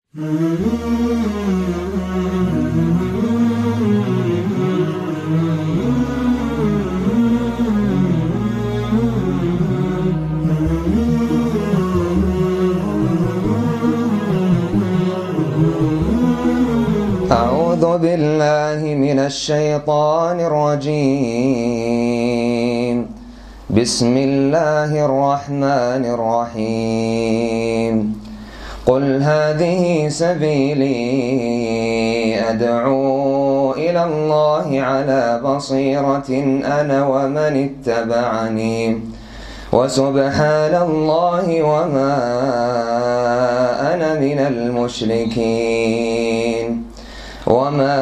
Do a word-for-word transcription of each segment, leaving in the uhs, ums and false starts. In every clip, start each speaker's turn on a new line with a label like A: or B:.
A: أعوذ بالله من الشيطان الرجيم. بسم الله الرحمن الرحيم. قل هذه سبيلي أدعو إلى الله على بصيرة أنا ومن اتبعني وسبحان الله وما أنا من المشركين. وما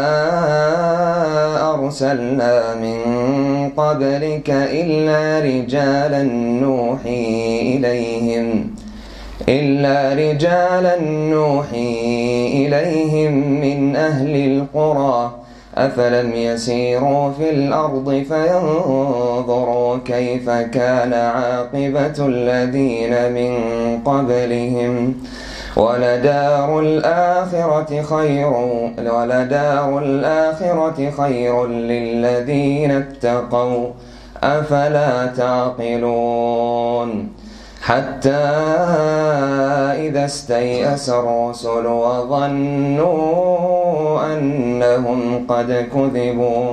A: أرسلنا من قبلك إلا رجالا نوحي إليهم إلا رجالا نوحي إليهم من أهل القرى أفلم يسيروا في الأرض فينظروا كيف كان عاقبة الذين من قبلهم ولدار الآخرة خير ولدار الآخرة خير للذين اتقوا أفلا تعقلون. حتى إذا استيأس الرسل وظنوا أنهم قد كذبوا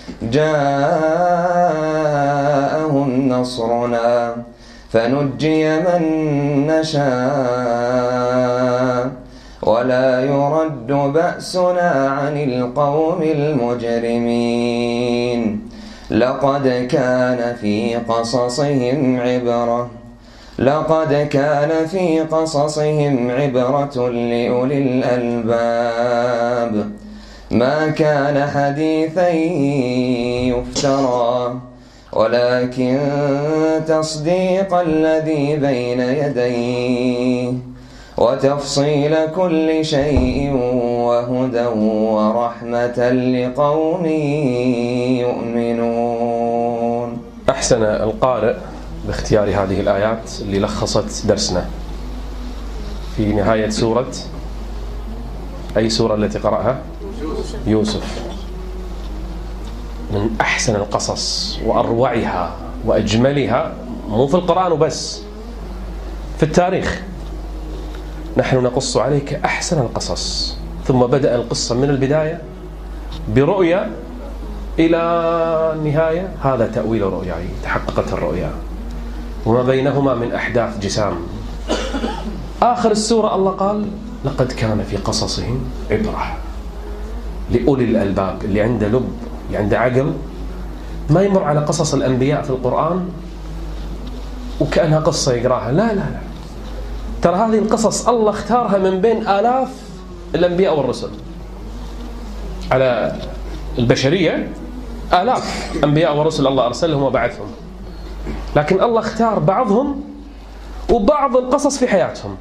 A: جاءهم نصرنا فنجي من نشاء ولا يرد بأسنا عن القوم المجرمين. لقد كان في قصصهم عبرة لقد كان في قصصهم عبرة لأولي الألباب ما كان حديثا يفترى ولكن تصديق الذي بين يديه وتفصيل كل شيء وهدى ورحمة لقوم يؤمنون.
B: أحسن القارئ باختيار هذه الآيات اللي لخصت درسنا في نهاية سورة أي سورة التي قرأها؟ يوسف. من أحسن القصص وأروعها وأجملها، مو في القرآن وبس، في التاريخ. نحن نقص عليك أحسن القصص. ثم بدأ القصة من البداية برؤيا إلى النهاية، هذا تأويل رؤياي، تحققت الرؤيا وما بينهما من أحداث جسام. آخر السورة الله قال لقد كان في قصصهم عبرة لأولي الألباب، اللي عنده لب، اللي عنده عقل، ما يمر على قصص الأنبياء في القرآن وكأنها قصة يقراها. لا لا لا، ترى هذه القصص الله اختارها من بين آلاف الأنبياء والرسل على البشرية. آلاف أنبياء ورسل الله أرسلهم وبعثهم، لكن الله اختار بعضهم وبعض القصص في حياتهم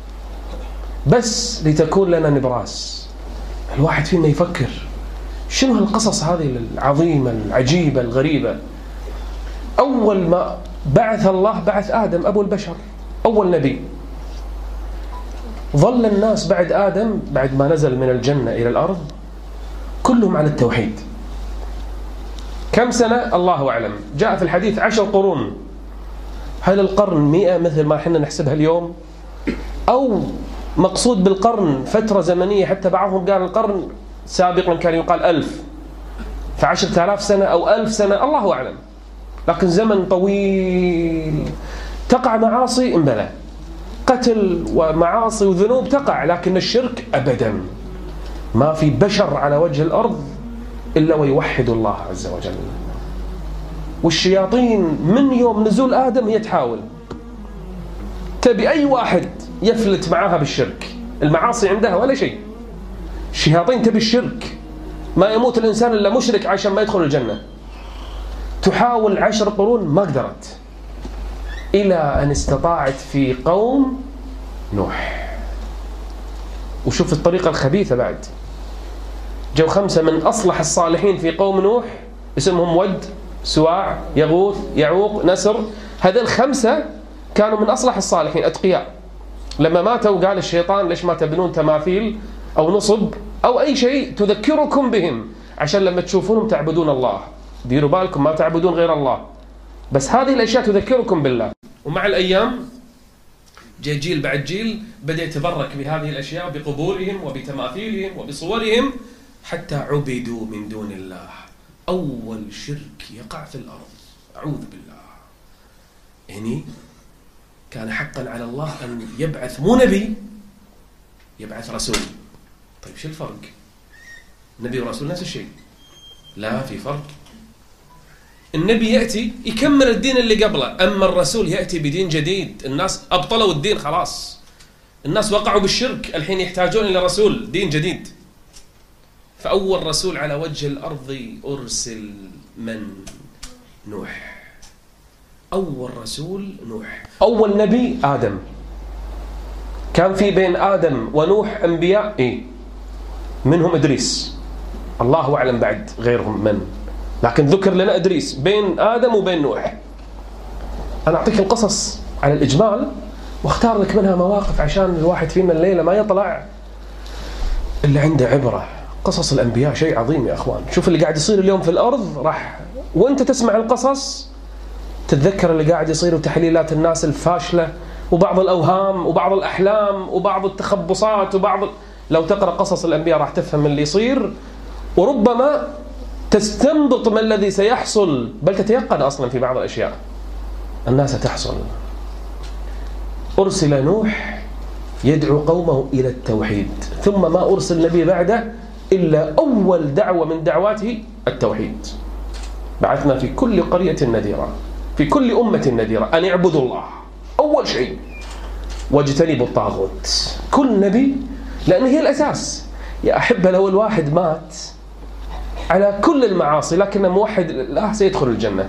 B: بس لتكون لنا نبراس. الواحد فينا يفكر شنو هالقصص هذه العظيمة العجيبة الغريبة. أول ما بعث الله بعث آدم أبو البشر، أول نبي. ظل الناس بعد آدم، بعد ما نزل من الجنة إلى الأرض، كلهم على التوحيد. كم سنة الله أعلم. جاء في الحديث عشر قرون. هل القرن مئة مثل ما احنا نحسبها اليوم، أو مقصود بالقرن فترة زمنية؟ حتى بعضهم قال القرن سابقا كان يقال ألف، فعشرة آلاف سنة أو ألف سنة، الله أعلم. لكن زمن طويل. تقع معاصي انبلى، قتل ومعاصي وذنوب تقع، لكن الشرك أبدا. ما في بشر على وجه الأرض إلا ويوحد الله عز وجل. والشياطين من يوم نزول آدم هي تحاول تبي أي واحد يفلت معاها بالشرك. المعاصي عندها ولا شيء، الشياطين تبي الشرك. ما يموت الإنسان إلا مشرك عشان ما يدخل الجنة. تحاول عشر قرون ما قدرت، إلى أن استطاعت في قوم نوح. وشوف الطريقة الخبيثة بعد. جو خمسة من أصلح الصالحين في قوم نوح، اسمهم ود، سواع، يغوث، يعوق، نسر. هذا الخمسة كانوا من أصلح الصالحين، أتقياء. لما ماتوا قال الشيطان ليش ما تبنون تماثيل أو نصب أو أي شيء تذكركم بهم، عشان لما تشوفونهم تعبدون الله. ديروا بالكم ما تعبدون غير الله، بس هذه الأشياء تذكركم بالله. ومع الأيام جاء جيل بعد جيل بدأ يتبرك بهذه الأشياء، بقبورهم وبتماثيلهم وبصورهم، حتى عبدوا من دون الله. أول شرك يقع في الأرض، أعوذ بالله. يعني كان حقا على الله أن يبعث مو نبي، يبعث رسول. طيب شو الفرق؟ نبي ورسول نفس الشيء؟ لا، في فرق. النبي يأتي يكمل الدين اللي قبله، أما الرسول يأتي بدين جديد. الناس أبطلوا الدين خلاص، الناس وقعوا بالشرك، الحين يحتاجون إلى رسول دين جديد. فأول رسول على وجه الأرض أرسل من؟ نوح. أول رسول نوح. أول نبي آدم. كان في بين آدم ونوح أنبياء، إيه؟ منهم إدريس، الله أعلم بعد غيرهم من، لكن ذكر لنا إدريس بين آدم وبين نوح. أنا أعطيك القصص على الإجمال واختار لك منها مواقف عشان الواحد فينا الليلة ما يطلع اللي عنده عبرة. قصص الأنبياء شيء عظيم يا أخوان. شوف اللي قاعد يصير اليوم في الأرض، راح وأنت تسمع القصص تتذكر اللي قاعد يصير وتحليلات الناس الفاشلة وبعض الأوهام وبعض الأحلام وبعض التخبصات وبعض ال... لو تقرأ قصص الأنبياء راح تفهم اللي يصير، وربما تستنبط ما الذي سيحصل، بل تتيقن أصلا في بعض الأشياء أنها ستحصل. أرسل نوح يدعو قومه إلى التوحيد، ثم ما أرسل نبي بعده إلا أول دعوة من دعواته التوحيد. بعثنا في كل قرية نذيرا، في كل أمة نذيرا أن اعبدوا الله أول شيء واجتنبوا الطاغوت. كل نبي، لأن هي الأساس يا أحبة. لو الواحد مات على كل المعاصي لكنه موحد لا سيدخل الجنة،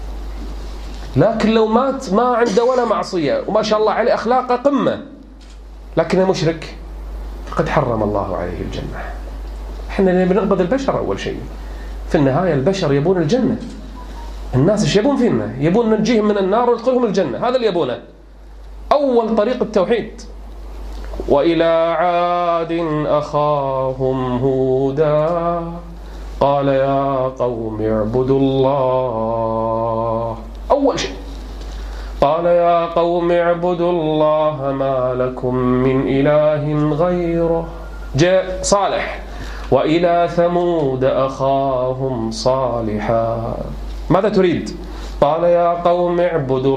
B: لكن لو مات ما عنده ولا معصية وما شاء الله عليه أخلاقه قمة لكنه مشرك فقد حرم الله عليه الجنة. احنا بننقذ البشر أول شيء، في النهاية البشر يبون الجنة. الناس ايش يبون فينا؟ يبون ننجيهم من النار وندخلهم الجنة، هذا اللي يبونه. أول طريق التوحيد. وإلى عاد أخاهم هودا قال يا قوم اعبدوا الله. أول شيء قال يا قوم اعبدوا الله ما لكم من إله غيره. جاء صالح وإلى ثمود أخاهم صالحا ماذا تريد؟ قال يا قوم اعبدوا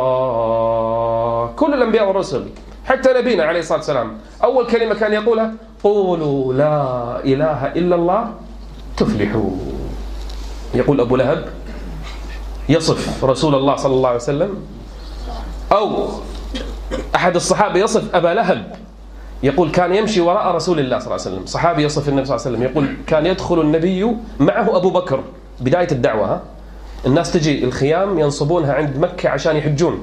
B: الله. كل الأنبياء والرسل حتى نبينا عليه الصلاة والسلام أول كلمة كان يقولها قولوا لا إله إلا الله تفلحوا. يقول أبو لهب يصف رسول الله صلى الله عليه وسلم، أو أحد الصحابة يصف أبا لهب يقول كان يمشي وراء رسول الله صلى الله عليه وسلم. صحابي يصف النبي صلى الله عليه وسلم يقول كان يدخل النبي معه أبو بكر بداية الدعوة. ها؟ الناس تجي الخيام ينصبونها عند مكة عشان يحجون،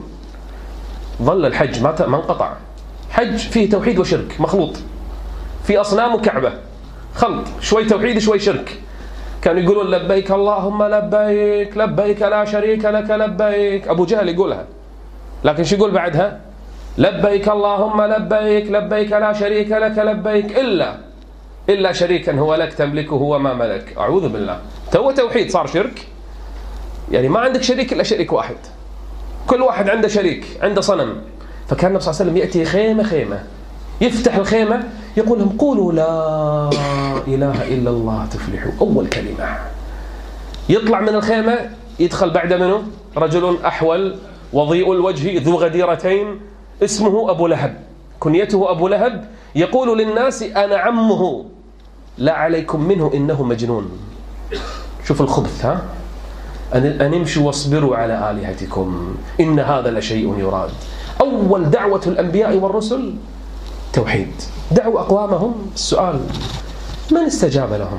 B: ظل الحج ما ما انقطع. حج فيه توحيد وشرك مخلوط، في أصنام وكعبة خلط، شوي توحيد شوي شرك. كانوا يقولون لبيك اللهم لبيك لبيك لا شريك لك لبيك. أبو جهل يقولها، لكن شو يقول بعدها؟ لبيك اللهم لبيك لبيك لا شريك لك لبيك إلا إلا شريكا هو لك تملكه وما ملك. أعوذ بالله، تو توحيد صار شرك. يعني ما عندك شريك إلا شريك واحد، كل واحد عنده شريك، عنده صنم. فكان النبي صلى الله عليه وسلم يأتي خيمة خيمة يفتح الخيمة يقول لهم قولوا لا إله إلا الله تفلحوا. أول كلمة. يطلع من الخيمة يدخل بعد منه رجل أحول وضيء الوجه ذو غديرتين اسمه أبو لهب، كنيته أبو لهب، يقول للناس أنا عمه لا عليكم منه إنه مجنون. شوف الخبث. ها؟ أن امشوا واصبروا على آلهتكم إن هذا لشيء يراد. أول دعوة الأنبياء والرسل توحيد. دعوا أقوامهم. السؤال من استجاب لهم؟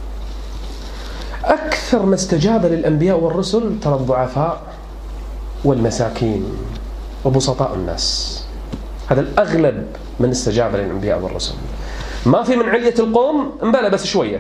B: أكثر ما استجاب للأنبياء والرسل ترى الضعفاء والمساكين وبسطاء الناس. هذا الأغلب من استجاب للأنبياء والرسل. ما في من علية القوم انبلى بس شوية،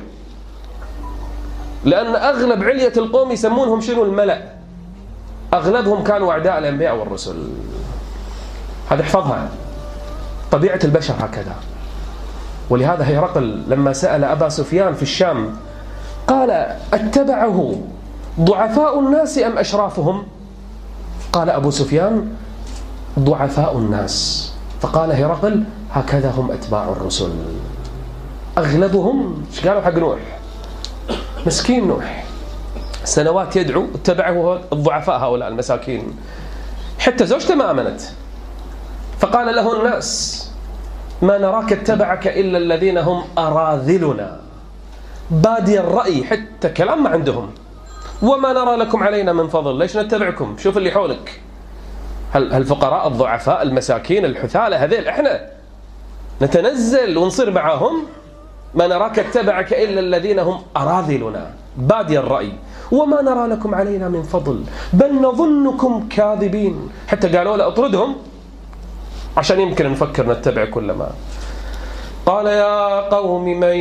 B: لأن أغلب علية القوم يسمونهم شنو؟ الملأ. أغلبهم كانوا أعداء الأنبياء والرسل. هذا احفظها. طبيعة البشر هكذا. ولهذا هرقل لما سأل أبا سفيان في الشام قال: اتبعه ضعفاء الناس أم أشرافهم؟ قال أبو سفيان: ضعفاء الناس. فقال هرقل: هكذا هم أتباع الرسل. أغلبهم ايش قالوا حق نوح؟ مسكين نوح، سنوات يدعو، اتبعه الضعفاء هؤلاء المساكين، حتى زوجته ما آمنت. فقال له الناس: ما نراك اتبعك إلا الذين هم أراذلنا بادي الرأي، حتى كلام ما عندهم، وما نرى لكم علينا من فضل، ليش نتبعكم؟ شوف اللي حولك، هالفقراء الضعفاء المساكين الحثالة هذيل احنا نتنزل ونصير معهم. ما نراك اتبعك إلا الذين هم أراذلنا بادي الرأي وما نرى لكم علينا من فضل بل نظنكم كاذبين. حتى قالوا له اطردهم عشان يمكن نفكر نتبع كل ما. قال: يا قوم من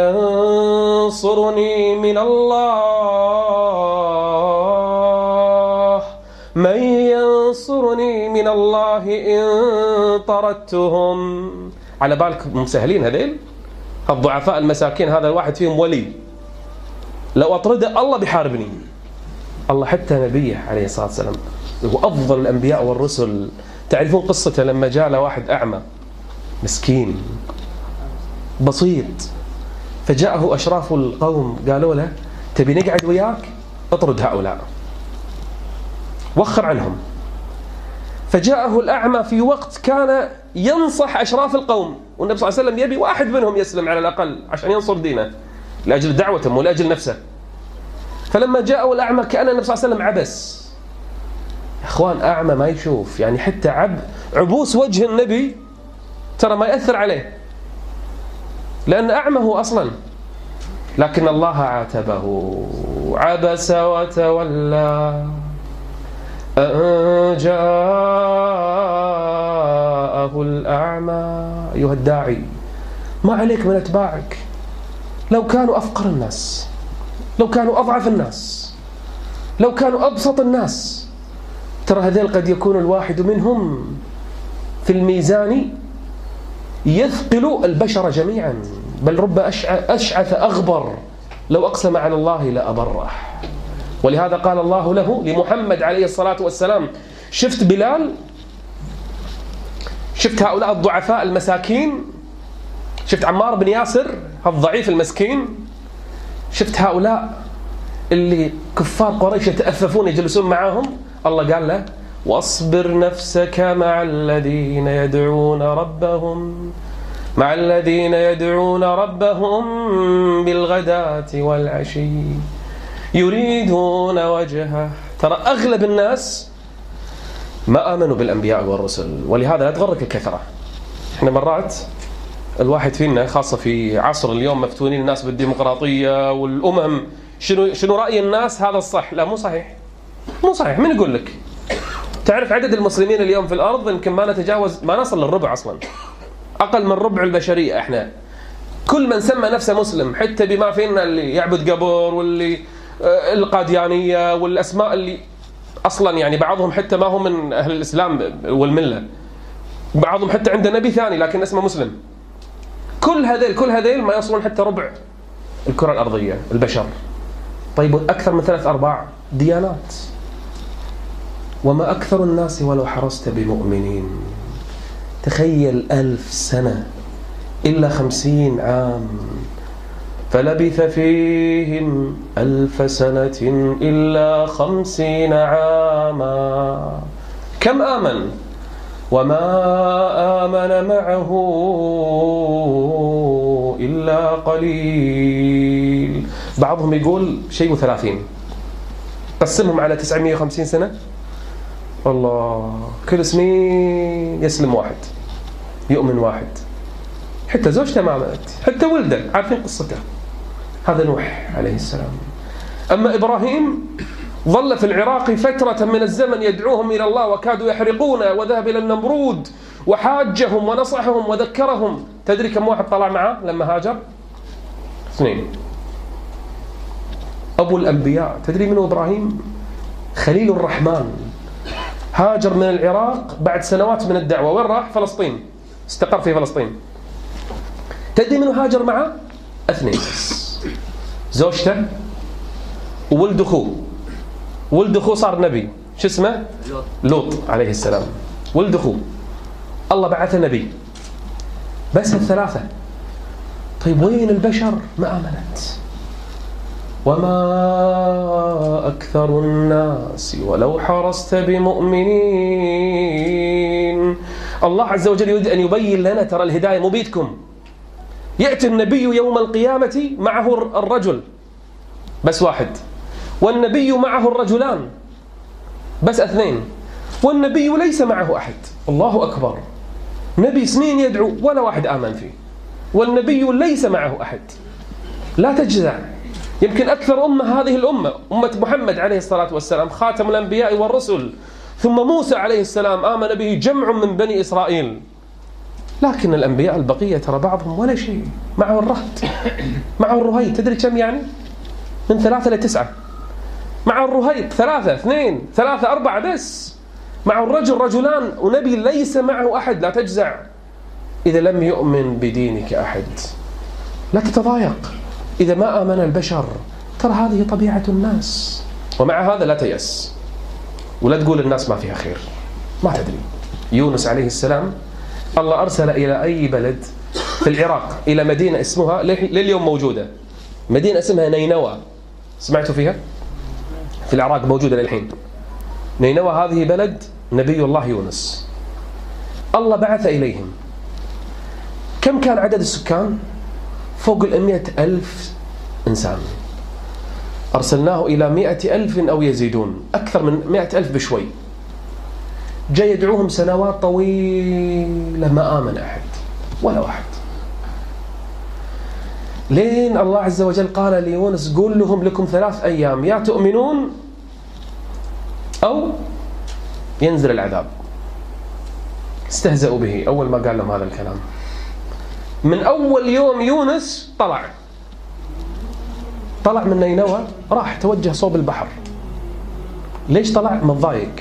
B: ينصرني من الله من ينصرني من الله إن طردتهم. على بالك مسهلين هذيل الضعفاء المساكين، هذا الواحد فيهم ولي، لو أطرده الله بيحاربني. الله حتى نبيه عليه الصلاة والسلام هو أفضل الأنبياء والرسل، تعرفون قصته لما جاء له واحد أعمى مسكين بسيط، فجاءه أشراف القوم قالوا له: تبي نقعد وياك؟ اطرد هؤلاء، وخر عنهم. فجاءه الأعمى في وقت كان ينصح أشراف القوم، والنبي صلى الله عليه وسلم يبي واحد منهم يسلم على الأقل عشان ينصر دينه لأجل دعوته ولأجل نفسه. فلما جاءه الأعمى كأن النبي صلى الله عليه وسلم عبس. يا أخوان، أعمى ما يشوف، يعني حتى عب عبوس وجه النبي ترى ما يأثر عليه لأن أعمى هو أصلا، لكن الله عاتبه: عبس وتولى أن جاءه الأعمى. أيها الداعي، ما عليك من أتباعك، لو كانوا أفقر الناس، لو كانوا أضعف الناس، لو كانوا أبسط الناس، ترى هذيل قد يكون الواحد منهم في الميزان يثقل البشر جميعا، بل رب أشعث أغبر لو أقسم على الله لأبره. ولهذا قال الله له لمحمد عليه الصلاة والسلام: شفت بلال؟ شفت هؤلاء الضعفاء المساكين؟ شفت عمار بن ياسر الضعيف المسكين؟ شفت هؤلاء اللي كفار قريش يتأففون يجلسون معهم؟ الله قال له: واصبر نفسك مع الذين يدعون ربهم مع الذين يدعون ربهم بالغداة والعشي يريدون وجهه. ترى أغلب الناس ما آمنوا بالأنبياء والرسل، ولهذا لا تغرك الكثرة. احنا مرات الواحد فينا خاصة في عصر اليوم مفتونين الناس بالديمقراطية والأمم، شنو شنو رأي الناس هذا الصح؟ لا، مو صحيح، مو صحيح. من يقول لك؟ تعرف عدد المسلمين اليوم في الأرض يمكن ما نتجاوز، ما نصل للربع أصلا، أقل من ربع البشرية. احنا كل من سمى نفسه مسلم، حتى بما فينا اللي يعبد قبر واللي القاديانية والأسماء اللي أصلا يعني بعضهم حتى ما هم من أهل الإسلام والملة، بعضهم حتى عنده نبي ثاني لكن اسمه مسلم. كل هذيل كل هذيل ما يصلون حتى ربع الكرة الأرضية البشر. طيب أكثر من ثلاث أرباع ديانات، وما أكثر الناس ولو حرصت بمؤمنين. تخيل ألف سنة إلا خمسين عام، فلبث فيهم ألف سنة إلا خمسين عاما. كم آمن؟ وما آمن معه إلا قليل. بعضهم يقول شيء وثلاثين، قسمهم على تسعمائة وخمسين سنة، الله كل سنين يسلم واحد، يؤمن واحد، حتى زوجته ما آمنت، حتى ولده عارفين قصته. هذا نوح عليه السلام. أما إبراهيم ظل في العراق فترة من الزمن يدعوهم إلى الله وكادوا يحرقون، وذهب إلى النمرود وحاجهم ونصحهم وذكرهم. تدري كم واحد طلع معه لما هاجر؟ اثنين. أبو الأنبياء، تدري منه إبراهيم؟ خليل الرحمن، هاجر من العراق بعد سنوات من الدعوة. وين راح؟ فلسطين. استقر في فلسطين. تدري منو هاجر معه؟ اثنين بس، زوجته وولد أخوه. ولد أخوه صار نبي، شو اسمه؟ لوط عليه السلام. ولد أخوه الله بعث نبي، بس الثلاثة. طيب وين البشر؟ ما آمنت. وما أكثر الناس ولو حرصت بمؤمنين. الله عز وجل يريد أن يبين لنا ترى الهداية مو بيدكم. يأتي النبي يوم القيامة معه الرجل بس واحد، والنبي معه الرجلان بس اثنين، والنبي ليس معه أحد. الله أكبر، نبي سنين يدعو ولا واحد آمن فيه، والنبي ليس معه أحد. لا تجزع. يمكن أكثر أمة هذه الأمة أمة محمد عليه الصلاة والسلام خاتم الأنبياء والرسل، ثم موسى عليه السلام آمن به جمع من بني إسرائيل، لكن الأنبياء البقية ترى بعضهم ولا شيء. معه الرهط، معه الرهيط. تدري كم يعني؟ من ثلاثة لتسعة. مع الرهيط ثلاثة، اثنين، ثلاثة، أربعة بس. مع الرجل رجلان، ونبي ليس معه أحد. لا تجزع إذا لم يؤمن بدينك أحد، لا تتضايق إذا ما آمن البشر، ترى هذه طبيعة الناس. ومع هذا لا تيأس ولا تقول الناس ما فيها خير. ما تدري. يونس عليه السلام الله أرسل إلى أي بلد في العراق، إلى مدينة اسمها لليوم موجودة، مدينة اسمها نينوى. سمعتوا فيها؟ في العراق موجودة للحين. نينوى هذه بلد نبي الله يونس، الله بعث إليهم. كم كان عدد السكان؟ فوق المئة ألف إنسان. أرسلناه إلى مئة ألف أو يزيدون، أكثر من مئة ألف بشوي. جاي يدعوهم سنوات طويلة ما آمن أحد ولا واحد، لين الله عز وجل قال ليونس قول لهم لكم ثلاث أيام، يا تؤمنون أو ينزل العذاب. استهزأوا به أول ما قال لهم هذا الكلام. من أول يوم يونس طلع طلع من نينوى، راح توجه صوب البحر. ليش طلع؟ متضايق،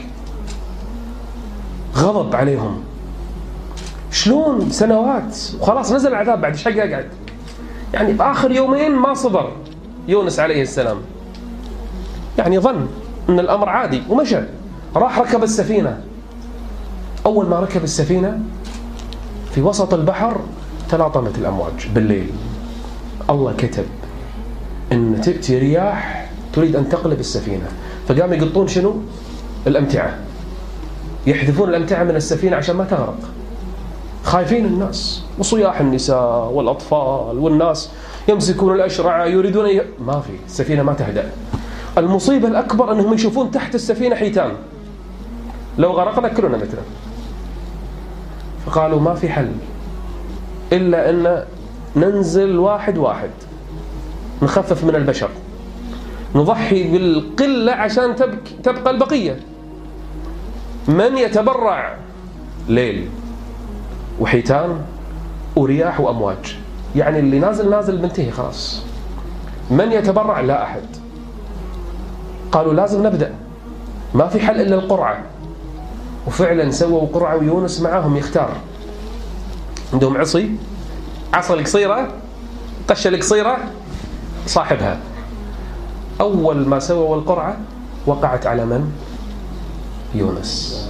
B: غضب عليهم. شلون سنوات وخلاص نزل العذاب، بعد ايش حق يقعد؟ يعني بآخر يومين ما صبر يونس عليه السلام، يعني ظن أن الأمر عادي ومشى. راح ركب السفينة. أول ما ركب السفينة في وسط البحر تلاطمت الأمواج بالليل. الله كتب أن تأتي رياح تريد أن تقلب السفينة، فقام يقطون شنو؟ الأمتعة، يحذفون الأمتعة من السفينة عشان ما تغرق. خايفين الناس، وصياح النساء والأطفال والناس يمسكون الأشرعة يريدون ي... ما في، السفينة ما تهدأ. المصيبة الأكبر أنهم يشوفون تحت السفينة حيتان، لو غرقنا كلنا مثلا. فقالوا ما في حل إلا أن ننزل واحد واحد، نخفف من البشر، نضحي بالقلة عشان تبقى البقية. من يتبرع؟ ليل وحيتان ورياح وأمواج، يعني اللي نازل نازل بنتهي خلاص. من يتبرع؟ لا أحد. قالوا لازم نبدأ، ما في حل إلا القرعة. وفعلا سووا قرعة ويونس معهم يختار. عندهم عصي، عصا القصيرة، قشة القصيرة صاحبها. أول ما سووا القرعة وقعت على من؟ يونس.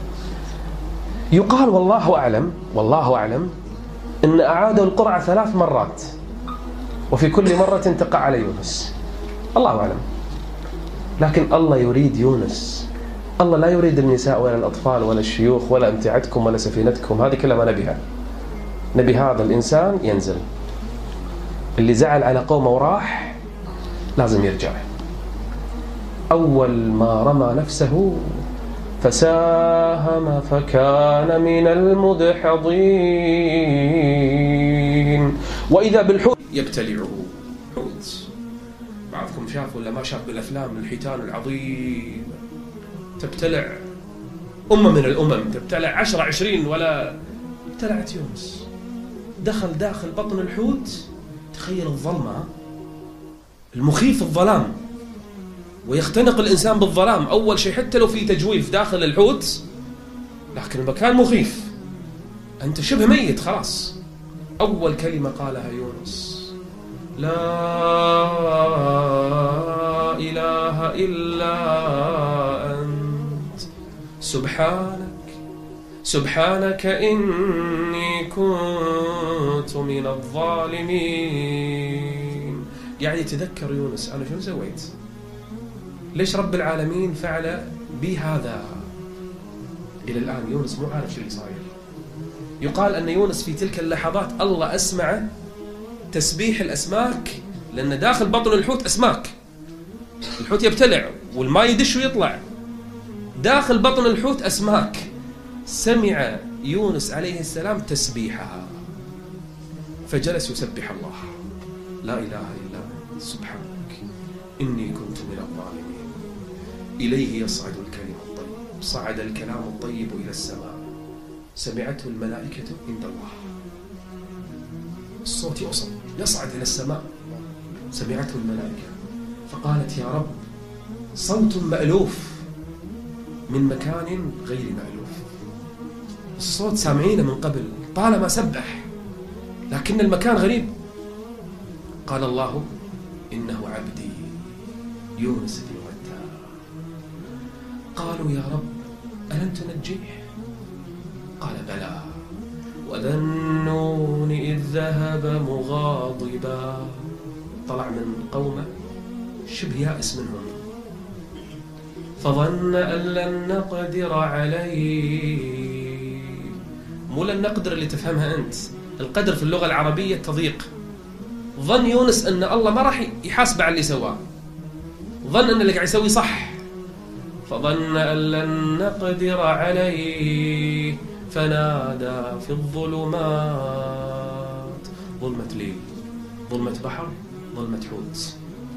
B: يقال والله أعلم والله أعلم إن أعادوا القرعة ثلاث مرات، وفي كل مرة تقع على يونس. الله أعلم. لكن الله يريد يونس. الله لا يريد النساء ولا الأطفال ولا الشيوخ ولا أمتعتكم ولا سفينتكم، هذه كلها ما نبيها. نبي هذا الإنسان ينزل. اللي زعل على قومه وراح لازم يرجع. أول ما رمى نفسه فساهم فكان من المدحضين، وإذا بالحوت يبتلعه. حوت بعضكم شاف ولا ما شاف بالأفلام الحيتان العظيم تبتلع أمة من الأمم، تبتلع عشرة عشرين، ولا ابتلعت يونس. دخل داخل بطن الحوت. تخيل الظلمة، المخيف الظلام، ويختنق الإنسان بالظلام. أول شيء حتى لو في تجويف داخل الحوت، لكن المكان مخيف. أنت شبه ميت خلاص. أول كلمة قالها يونس لا إله إلا أنت سبحانك سبحانك إني كنت من الظالمين. قاعد يتذكر يونس أنا شو سويت؟ ليش رب العالمين فعل بي هذا؟ إلى الآن يونس مو عارف شو اللي صاير. يقال أن يونس في تلك اللحظات الله أسمع تسبيح الأسماك، لأن داخل بطن الحوت أسماك، الحوت يبتلع والماء يدش ويطلع، داخل بطن الحوت أسماك. سمع يونس عليه السلام تسبيحها فجلس يسبح الله لا إله إلا أنت سبحانك إني كنت من الظالمين. إليه يصعد الكلم الطيب. صعد الكلام الطيب إلى السماء سمعته الملائكة عند الله. الصوت يوصل يصعد إلى السماء سمعته الملائكة فقالت يا رب صوت مألوف من مكان غير مألوف. الصوت سامعينه من قبل طالما سبح، لكن المكان غريب. قال الله إنه عبدي يونس بن متى. قالوا يا رب ألم تنجيه؟ قال بلى وذا النون إذ ذهب مغاضبا. طلع من قومه شبه يائس منهم، فظن أن لن نقدر عليه. مو لن نقدر اللي تفهمها أنت، القدر في اللغة العربية تضيق. ظن يونس أن الله ما راح يحاسب على اللي سواه، ظن أن اللي قاعد يسوي صح. فظن أن لن نقدر عليه فنادى في الظلمات. ظلمة ليل، ظلمة بحر، ظلمة حوت.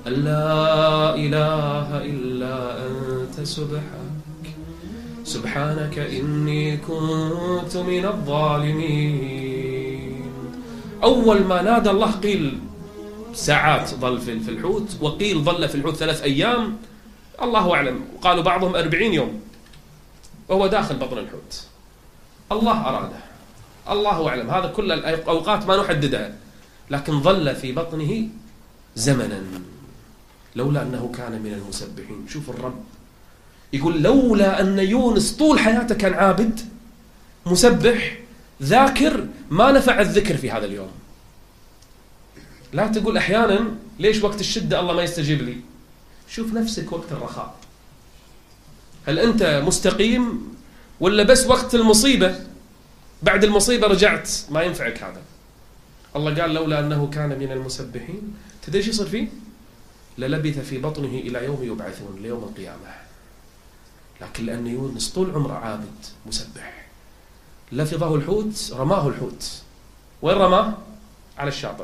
B: لا إله إلا أنت سبحانك سبحانك إني كنت من الظالمين. أول ما نادى الله قيل ساعات ظل في الحوت، وقيل ظل في الحوت ثلاث أيام، الله أعلم. وقالوا بعضهم أربعين يوم وهو داخل بطن الحوت. الله أراده، الله أعلم. هذا كل الأوقات ما نحددها، لكن ظل في بطنه زمنا لولا أنه كان من المسبحين. شوف الرب يقول لولا أن يونس طول حياته كان عابد مسبح ذاكر ما نفع الذكر في هذا اليوم. لا تقول أحيانا ليش وقت الشدة الله ما يستجيب لي. شوف نفسك وقت الرخاء، هل أنت مستقيم ولا بس وقت المصيبة بعد المصيبة رجعت ما ينفعك هذا؟ الله قال لولا أنه كان من المسبحين. تدري ايش يصير فيه؟ للبث في بطنه إلى يوم يبعثون، ليوم القيامة. لكن لأن يونس طول عمره عابد مسبح لفظه الحوت، رماه الحوت. وين رماه؟ على الشاطئ.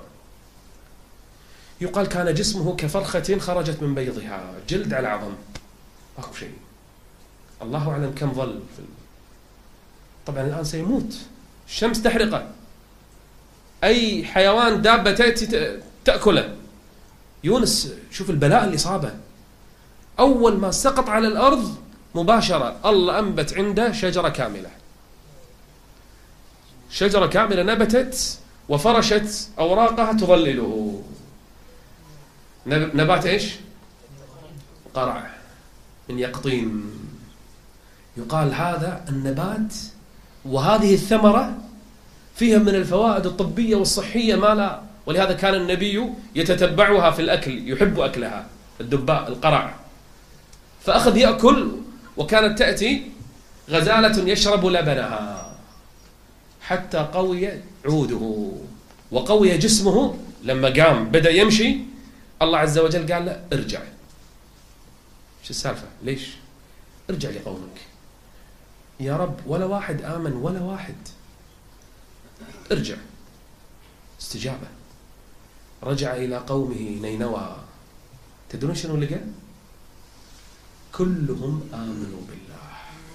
B: يقال كان جسمه كفرخة خرجت من بيضها، جلد على عظم، أخو شيء. الله أعلم كم ظل في ال... طبعا الآن سيموت، الشمس تحرقه، أي حيوان دابة تأتي تأكله. يونس شوف البلاء اللي صابه. أول ما سقط على الأرض مباشرة الله أنبت عنده شجرة كاملة، شجرة كاملة نبتت وفرشت أوراقها تظلله. نبات إيش؟ قرع من يقطين. يقال هذا النبات وهذه الثمرة فيها من الفوائد الطبية والصحية ما لا، ولهذا كان النبي يتتبعها في الأكل، يحب أكلها، الدباء القرع. فأخذ يأكل، وكانت تأتي غزالة يشرب لبنها حتى قوي عوده وقوي جسمه. لما قام بدأ يمشي الله عز وجل قال له ارجع. شو السالفة؟ ليش؟ ارجع لقومك. يا رب ولا واحد آمن ولا واحد. ارجع. استجابة. رجع إلى قومه نينوى. تدرون شنو لقى؟ كلهم آمنوا بالله،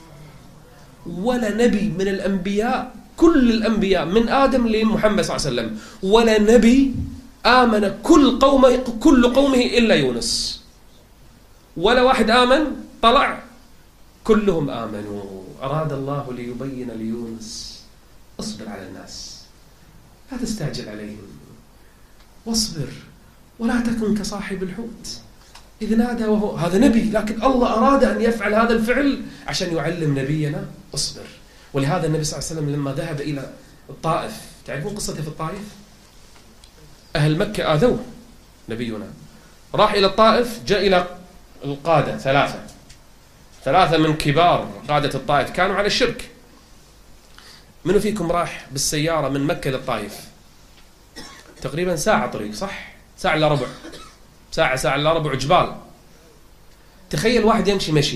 B: ولا نبي من الأنبياء، كل الأنبياء من آدم لمحمد صلى الله عليه وسلم، ولا نبي آمن كل قومه كل قومه إلا يونس. ولا واحد آمن طلع، كلهم آمنوا. أراد الله ليبين ليونس اصبر على الناس، لا تستعجل عليهم، واصبر ولا تكن كصاحب الحوت إذ نادى وهو، هذا نبي لكن الله أراد أن يفعل هذا الفعل عشان يعلم نبينا اصبر. ولهذا النبي صلى الله عليه وسلم لما ذهب إلى الطائف، تعرفون قصته في الطائف؟ أهل مكة آذوه نبينا، راح إلى الطائف، جاء إلى القادة ثلاثة ثلاثة من كبار قادة الطائف كانوا على الشرك. منو فيكم راح بالسيارة من مكة للطائف؟ تقريبا ساعة طريق، صح؟ ساعة إلا ربع، ساعة ساعة إلا ربع جبال. تخيل واحد يمشي مشي،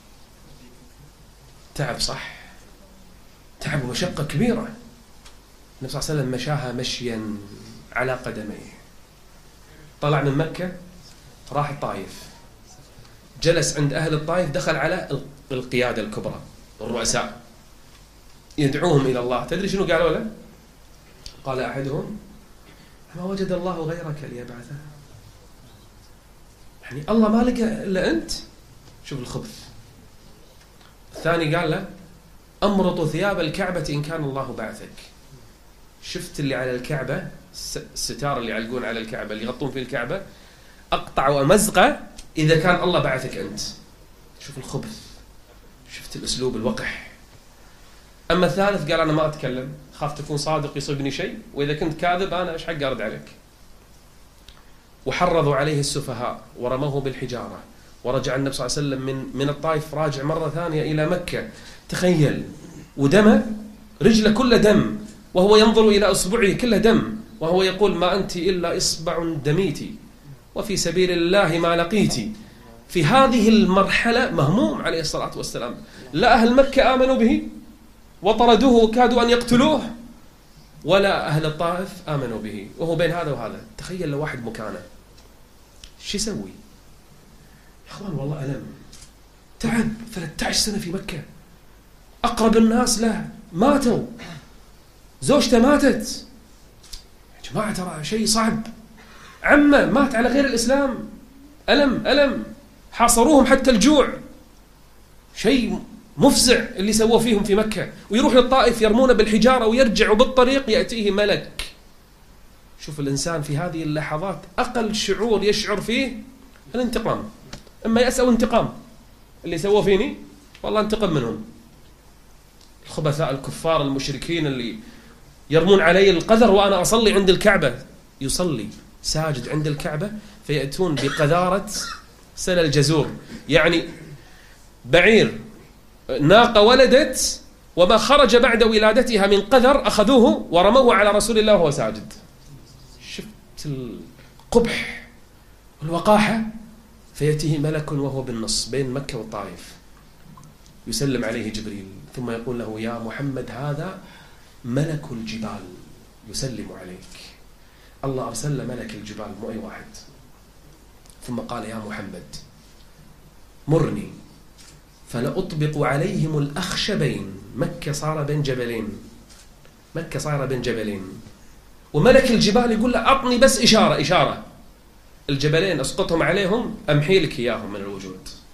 B: تعب، صح؟ تعب ومشقة كبيرة. النبي صلى الله عليه وسلم مشاها مشيا على قدميه، طلع من مكة راح الطائف، جلس عند أهل الطائف، دخل على القيادة الكبرى الرؤساء يدعوهم إلى الله. تدري شنو قالوا له؟ قال أحدهم: ما وجد الله غيرك ليبعثه، يعني الله ما لقى إلا أنت، شوف الخبث. الثاني قال له: أمرط ثياب الكعبة إن كان الله بعثك. شفت اللي على الكعبة، الستار اللي يعلقون على الكعبة اللي يغطون في الكعبة، أقطع وأمزقه إذا كان الله بعثك أنت. شوف الخبث، شفت الأسلوب الوقح. أما الثالث قال: أنا ما أتكلم، خاف تكون صادق يصيبني شيء، وإذا كنت كاذب أنا إيش حق أرد عليك. وحرضوا عليه السفهاء ورموه بالحجارة، ورجع النبي صلى الله عليه وسلم من من الطائف راجع مرة ثانية إلى مكة. تخيل، ودمه، رجله كله دم، وهو ينظر إلى أصبعه كله دم، وهو يقول: ما أنت إلا إصبع دميتي وفي سبيل الله ما لقيتي. في هذه المرحلة مهموم عليه الصلاة والسلام، لا أهل مكة آمنوا به وطردوه وكادوا أن يقتلوه، ولا أهل الطائف آمنوا به، وهو بين هذا وهذا. تخيل لو واحد مكانه شو يسوي؟ يا أخوان والله ألم، تعب ثلاثة عشر سنة في مكة، أقرب الناس له ماتوا، زوجته ماتت، يا جماعة ترى شيء صعب، عمه مات على غير الإسلام، ألم ألم، حاصروهم حتى الجوع، شيء مفزع اللي سووه فيهم في مكة. ويروح للطائف يرمونه بالحجارة ويرجع، وبالطريق يأتيه ملك. شوف الإنسان في هذه اللحظات أقل شعور يشعر فيه الانتقام، إما يأس أو انتقام. اللي سووه فيني والله انتقم منهم، الخبثاء الكفار المشركين اللي يرمون علي القذر وأنا أصلي عند الكعبة، يصلي ساجد عند الكعبة، فيأتون بقذارة سل الجزور، يعني بعير ناقة ولدت وما خرج بعد ولادتها من قذر، أخذوه ورموه على رسول الله وهو ساجد. شفت القبح والوقاحة. فيأتيه ملك وهو بالنص بين مكة والطائف، يسلم عليه جبريل، ثم يقول له: يا محمد هذا ملك الجبال يسلم عليك. الله أرسل ملك الجبال مو أي واحد. ثم قال: يا محمد مرني فلأطبق عليهم الأخشبين. مكة صار بين جبلين، مكة صار بين جبلين، وملك الجبال يقول له: أعطني بس إشارة إشارة، الجبلين أسقطهم عليهم، أمحي لك إياهم من الوجود.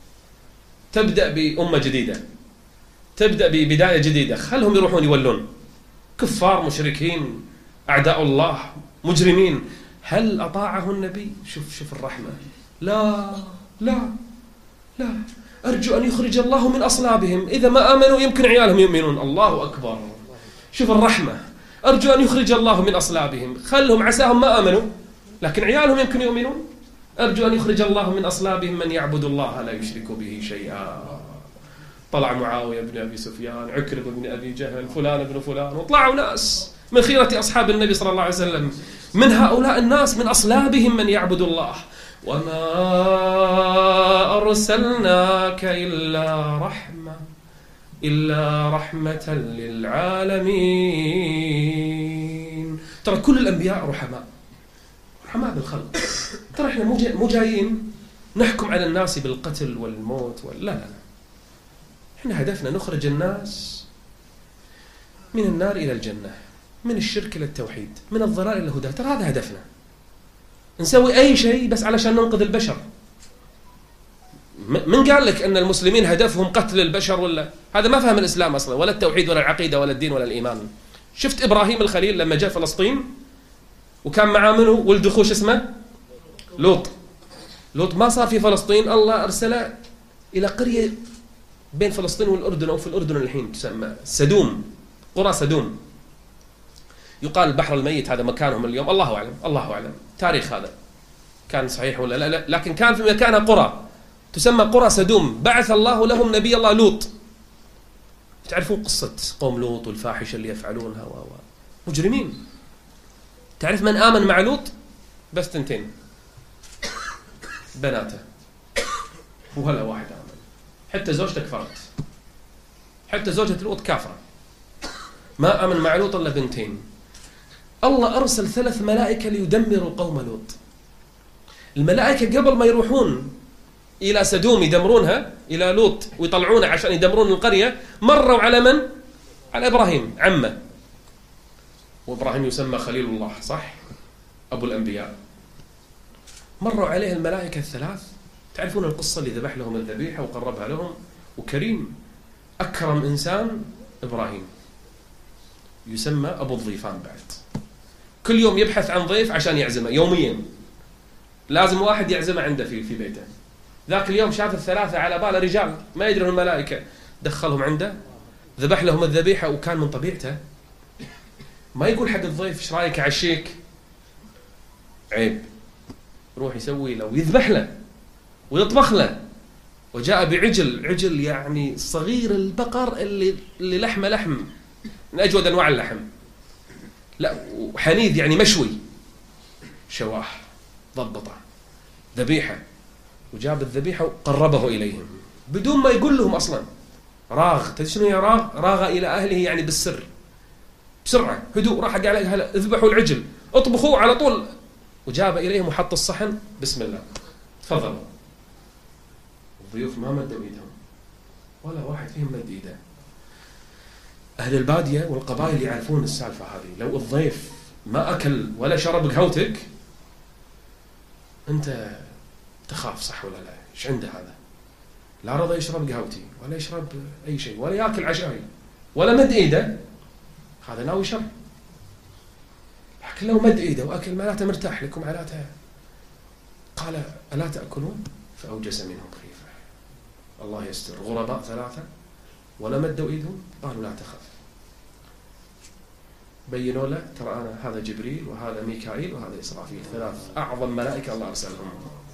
B: تبدأ بأمة جديدة، تبدأ ببداية جديدة، خلهم يروحون يولون، كفار مشركين أعداء الله مجرمين. هل أطاعه النبي؟ شوف شوف الرحمة. لا لا لا، أرجو أن يخرج الله من أصلابهم، إذا ما آمنوا يمكن عيالهم يؤمنون. الله أكبر، شوف الرحمة. أرجو أن يخرج الله من أصلابهم، خلهم عساهم ما آمنوا لكن عيالهم يمكن يؤمنون. أرجو أن يخرج الله من أصلابهم من يعبد الله لا يشرك به شيئا. طلع معاوية بن أبي سفيان، عكرمة بن أبي جهل، فلان بن فلان، وطلعوا ناس من خيرة أصحاب النبي صلى الله عليه وسلم. من هؤلاء الناس من أصلابهم من يعبد الله. وما أرسلناك إلا رحمة إلا رحمة للعالمين. ترى كل الأنبياء رحماء، رحماء بالخلق. ترى إحنا مو جايين نحكم على الناس بالقتل والموت ولا لا لا. إحنا هدفنا نخرج الناس من النار إلى الجنة، من الشرك إلى التوحيد، من الضلال إلى الهدى. ترى هذا هدفنا. نسوي أي شيء بس علشان ننقذ البشر. من قال لك أن المسلمين هدفهم قتل البشر؟ ولا هذا ما فهم الإسلام أصلا، ولا التوحيد ولا العقيدة ولا الدين ولا الإيمان. شفت إبراهيم الخليل لما جاء فلسطين وكان معاه منه ولد أخوه اسمه لوط. لوط ما صار في فلسطين، الله أرسله إلى قرية بين فلسطين والأردن أو في الأردن الحين تسمى سدوم، قرى سدوم. يقال البحر الميت هذا مكانهم اليوم، الله أعلم الله أعلم تاريخ هذا كان صحيح ولا لا, لا لكن كان في مكانها قرى تسمى قرى سدوم. بعث الله لهم نبي الله لوط. تعرفون قصة قوم لوط والفاحشة اللي يفعلونها و مجرمين. تعرف من آمن مع لوط؟ بس تنتين بناته، ولا واحد آمن. حتى زوجته كفرت، حتى زوجة لوط كافرة، ما آمن مع لوط إلا بنتين. الله أرسل ثلاث ملائكة ليدمروا قوم لوط. الملائكة قبل ما يروحون إلى سدوم يدمرونها، إلى لوط ويطلعونه عشان يدمرون القرية، مروا على من؟ على إبراهيم عمه. وإبراهيم يسمى خليل الله، صح؟ أبو الأنبياء. مروا عليه الملائكة الثلاث. تعرفون القصة اللي ذبح لهم الذبيحة وقربها لهم؟ وكريم أكرم إنسان إبراهيم، يسمى أبو الضيفان. بعد كل يوم يبحث عن ضيف عشان يعزمه يوميا، لازم واحد يعزمه عنده في في بيته. ذاك اليوم شاف الثلاثة على باله رجال ما يدرون الملائكة، دخلهم عنده ذبح لهم الذبيحة. وكان من طبيعته ما يقول حق الضيف ايش رايك اعشيك، عيب، يروح يسوي له ويذبح له ويطبخ له. وجاء بعجل، عجل يعني صغير البقر اللي اللي لحمه لحم من اجود انواع اللحم، لا وحنيذ يعني مشوي، شواه ضبطه ذبيحه. وجاب الذبيحه وقربه اليهم بدون ما يقول لهم اصلا. راغ، تدري شنو يا راغ؟ راغ الى اهله يعني بالسر، بسرعه هدوء، راح قال اهله اذبحوا العجل اطبخوه على طول. وجاب اليهم وحط الصحن، بسم الله تفضلوا. الضيوف ما مدوا ايدهم، ولا واحد فيهم مد ايده. اهل الباديه والقبائل يعرفون السالفه هذه. لو الضيف ما اكل ولا شرب قهوتك انت تخاف، صح ولا لا؟ ايش عنده هذا؟ لا رضى يشرب قهوتي ولا يشرب اي شيء ولا ياكل عشائي ولا مد ايده، هذا ناوي شر. لكن لو مد ايده واكل معناته مرتاح لكم، معناته قال الا تاكلون؟ فاوجس منهم خيفه. الله يستر. غرباء ثلاثه ولا مدوا ايدهم، قالوا لا تخف. بينوا له ترى انا هذا جبريل وهذا ميكائيل وهذا اسرافيل، ثلاث اعظم ملائكه الله ارسلهم.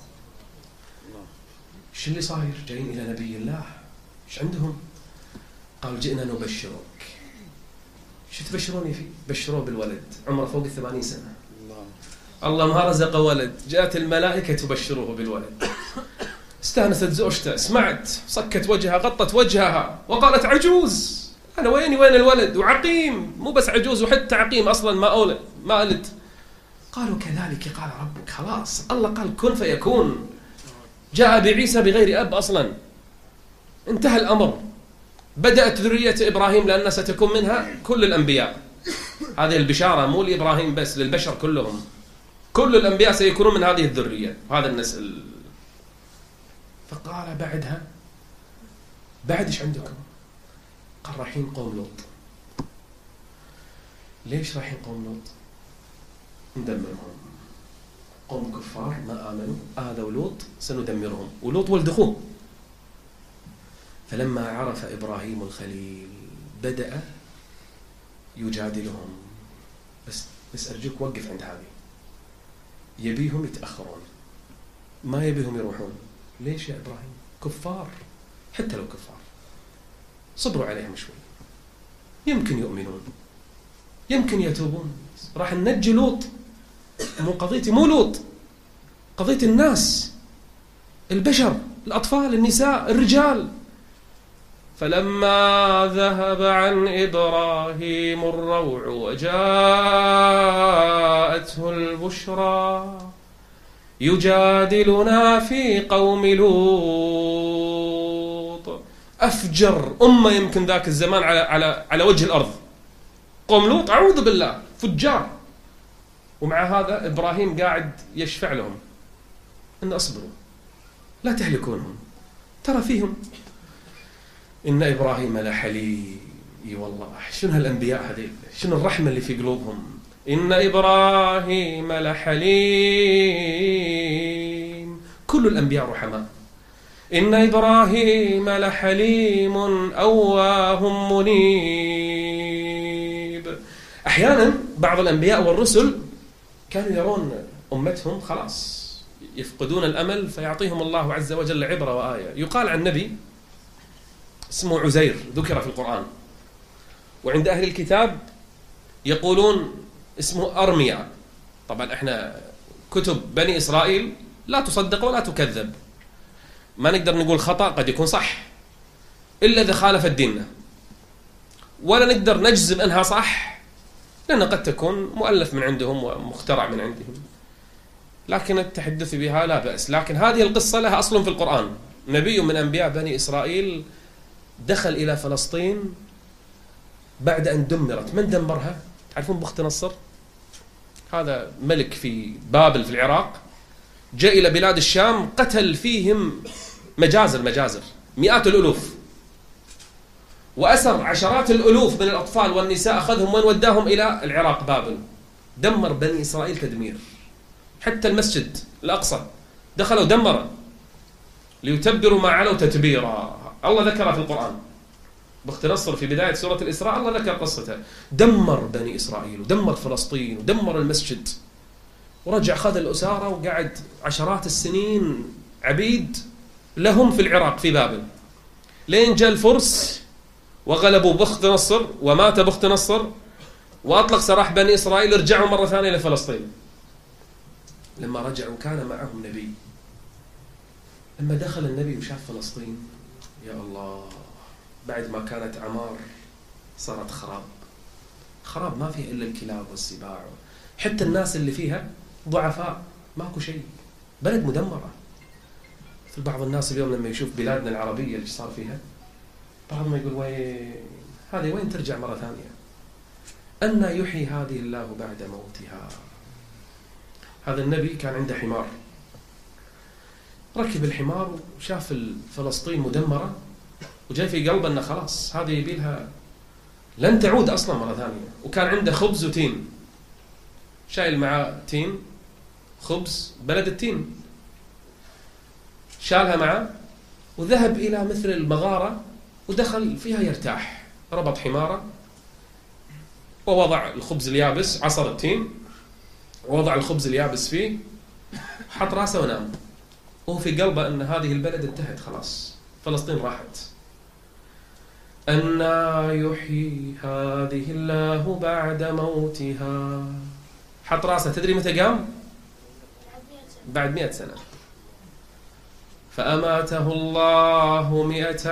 B: ايش اللي صاير؟ جايين الى نبي الله، ايش عندهم؟ قال جئنا نبشرك. شو تبشروني فيه؟ بشروه بالولد، عمره فوق الثمانين سنه. الله ما رزق ولد، جاءت الملائكه تبشروه بالولد. استانست زوجته، سمعت، صكت وجهها، غطت وجهها وقالت عجوز، انا ويني وين الولد؟ وعقيم، مو بس عجوز وحتى عقيم اصلا ما اولد ما ألد. قالوا كذلك قال ربك. خلاص الله قال كن فيكون. جاء بعيسى بغير اب اصلا، انتهى الامر. بدأت ذرية إبراهيم لأن ستكون منها كل الأنبياء. هذه البشارة مو لإبراهيم بس، للبشر كلهم. كل الأنبياء سيكونون من هذه الذرية هذا النسل. فقال بعدها بعد إيش عندكم؟ قال رايحين قوم لوط. ليش رايحين قوم لوط؟ ندمرهم. قوم كفار ما آمنوا، آذوا لوط سندمرهم. ولوط ولد أخوه. فلما عرف إبراهيم الخليل بدأ يجادلهم. بس بس أرجوك وقف عند هذه. يبيهم يتأخرون، ما يبيهم يروحون. ليش يا إبراهيم؟ كفار، حتى لو كفار صبروا عليهم شوي، يمكن يؤمنون، يمكن يتوبون. راح ننجي لوط. مو قضيتي مو لوط، قضية الناس، البشر، الأطفال، النساء، الرجال. فلما ذهب عن إبراهيم الروع وجاءته البشرى يجادلنا في قوم لوط. أفجر أمة يمكن ذاك الزمان على على على وجه الأرض. قوم لوط أعوذ بالله فجار. ومع هذا إبراهيم قاعد يشفع لهم إن أصبروا لا تهلكونهم، ترى فيهم إن إبراهيم لحليم اي والله شنو هالأنبياء هذيل، شنو الرحمة اللي في قلوبهم. إن إبراهيم لحليم، كل الأنبياء رحماء. إن إبراهيم لحليم أواه منيب. أحيانا بعض الأنبياء والرسل كانوا يرون أمتهم خلاص يفقدون الأمل، فيعطيهم الله عز وجل عبرة وآية. يقال عن نبي اسمه عزير ذكر في القرآن، وعند أهل الكتاب يقولون اسمه أرميا. طبعا احنا كتب بني إسرائيل لا تصدق ولا تكذب، ما نقدر نقول خطأ، قد يكون صح إلا إذا خالف ديننا، ولا نقدر نجزم أنها صح لأنها قد تكون مؤلف من عندهم ومخترع من عندهم، لكن التحدث بها لا بأس. لكن هذه القصة لها أصل في القرآن. نبي من أنبياء بني إسرائيل دخل إلى فلسطين بعد أن دمرت. من دمرها؟ تعرفون بخت نصر؟ هذا ملك في بابل في العراق، جاء إلى بلاد الشام قتل فيهم مجازر مجازر مئات الألوف، وأسر عشرات الألوف من الأطفال والنساء، أخذهم وين وداهم إلى العراق بابل. دمر بني إسرائيل تدمير، حتى المسجد الأقصى دخلوا دمره ليتبروا ما علوا تتبيرا. الله ذكرها في القرآن، بخت نصر في بداية سورة الإسراء الله ذكر قصته. دمر بني إسرائيل ودمر فلسطين ودمر المسجد، ورجع خذ الأسارة وقعد عشرات السنين عبيد لهم في العراق في بابل، لين جاء الفرس وغلبوا بخت نصر ومات بخت نصر، وأطلق سراح بني إسرائيل، رجعوا مرة ثانية لفلسطين. لما رجعوا كان معهم نبي، لما دخل النبي وشاف فلسطين يا الله، بعد ما كانت عمار صارت خراب خراب، ما فيها إلا الكلاب والسباع، حتى الناس اللي فيها ضعفاء، ماكو شيء، بلد مدمرة. في بعض الناس اليوم لما يشوف بلادنا العربية اللي صار فيها، بعضهم يقول وين هذه، وين ترجع مرة ثانية؟ أن يحيي هذه الله بعد موتها. هذا النبي كان عنده حمار، ركب الحمار وشاف فلسطين مدمرة، وجاي في قلبه أنه خلاص هذه يبيلها لن تعود أصلا مرة ثانية. وكان عنده خبز وتين، شايل معاه تين خبز بلد التين، شالها معه وذهب إلى مثل المغارة ودخل فيها يرتاح. ربط حماره ووضع الخبز اليابس، عصر التين ووضع الخبز اليابس فيه، حط راسه ونام، وهو في قلبه أن هذه البلد انتهت خلاص، فلسطين راحت. أنا يحيي هذه الله بعد موتها. حط راسه، تدري متى قام؟ بعد مئة سنة. فأماته الله مئة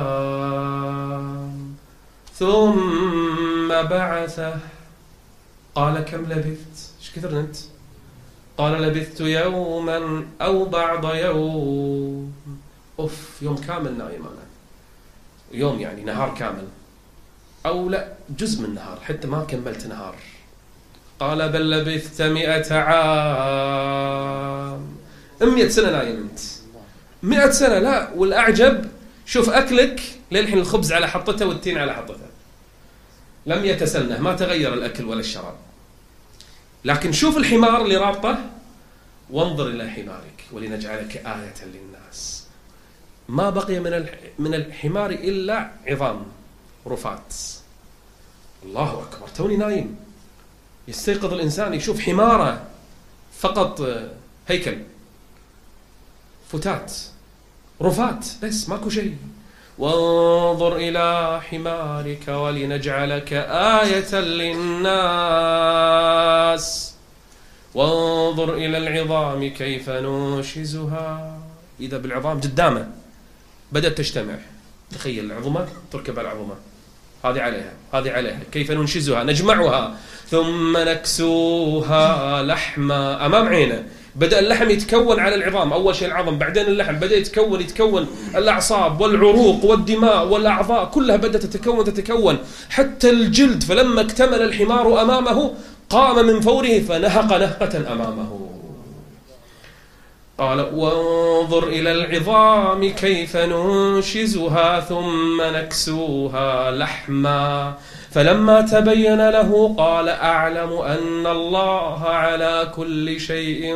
B: عام ثم بعثه. قال كم لبثت؟ ايش كثر نمت؟ قال لبثت يوما أو بعض يوم. أوف، يوم كامل نايم أنا، يوم يعني نهار كامل، أو لا جزء من نهار، حتى ما كملت نهار. قال بل لبثت مئة عام، مئة سنة نايم أنت، مئة سنة. لا، والأعجب شوف أكلك للحين الخبز على حطته والتين على حطته، لم يتسنه، ما تغير الأكل ولا الشراب. لكن شوف الحمار اللي رابطه، وانظر إلى حمارك ولنجعلك آية للناس. ما بقي من من الحمار إلا عظام رفات. الله أكبر، توني نايم، يستيقظ الإنسان يشوف حمارة فقط هيكل، فتات رفات بس، ماكو شيء. وانظر إلى حمارك ولنجعلك آية للناس وانظر إلى العظام كيف ننشزها. إذا بالعظام قدامه بدأت تجتمع، تخيل العظمة تركب العظمة، هذه عليها هذه عليها، كيف ننشزها نجمعها ثم نكسوها لحما أمام عينه. بدأ اللحم يتكون على العظام، أول شيء العظم بعدين اللحم، بدأ يتكون يتكون الأعصاب والعروق والدماء والأعضاء كلها بدأت تتكون تتكون حتى الجلد. فلما اكتمل الحمار أمامه قام من فوره فنهق نهقة أمامه. قال وانظر إلى العظام كيف ننشزها ثم نكسوها لحما فلما تبين له قال أعلم أن الله على كل شيء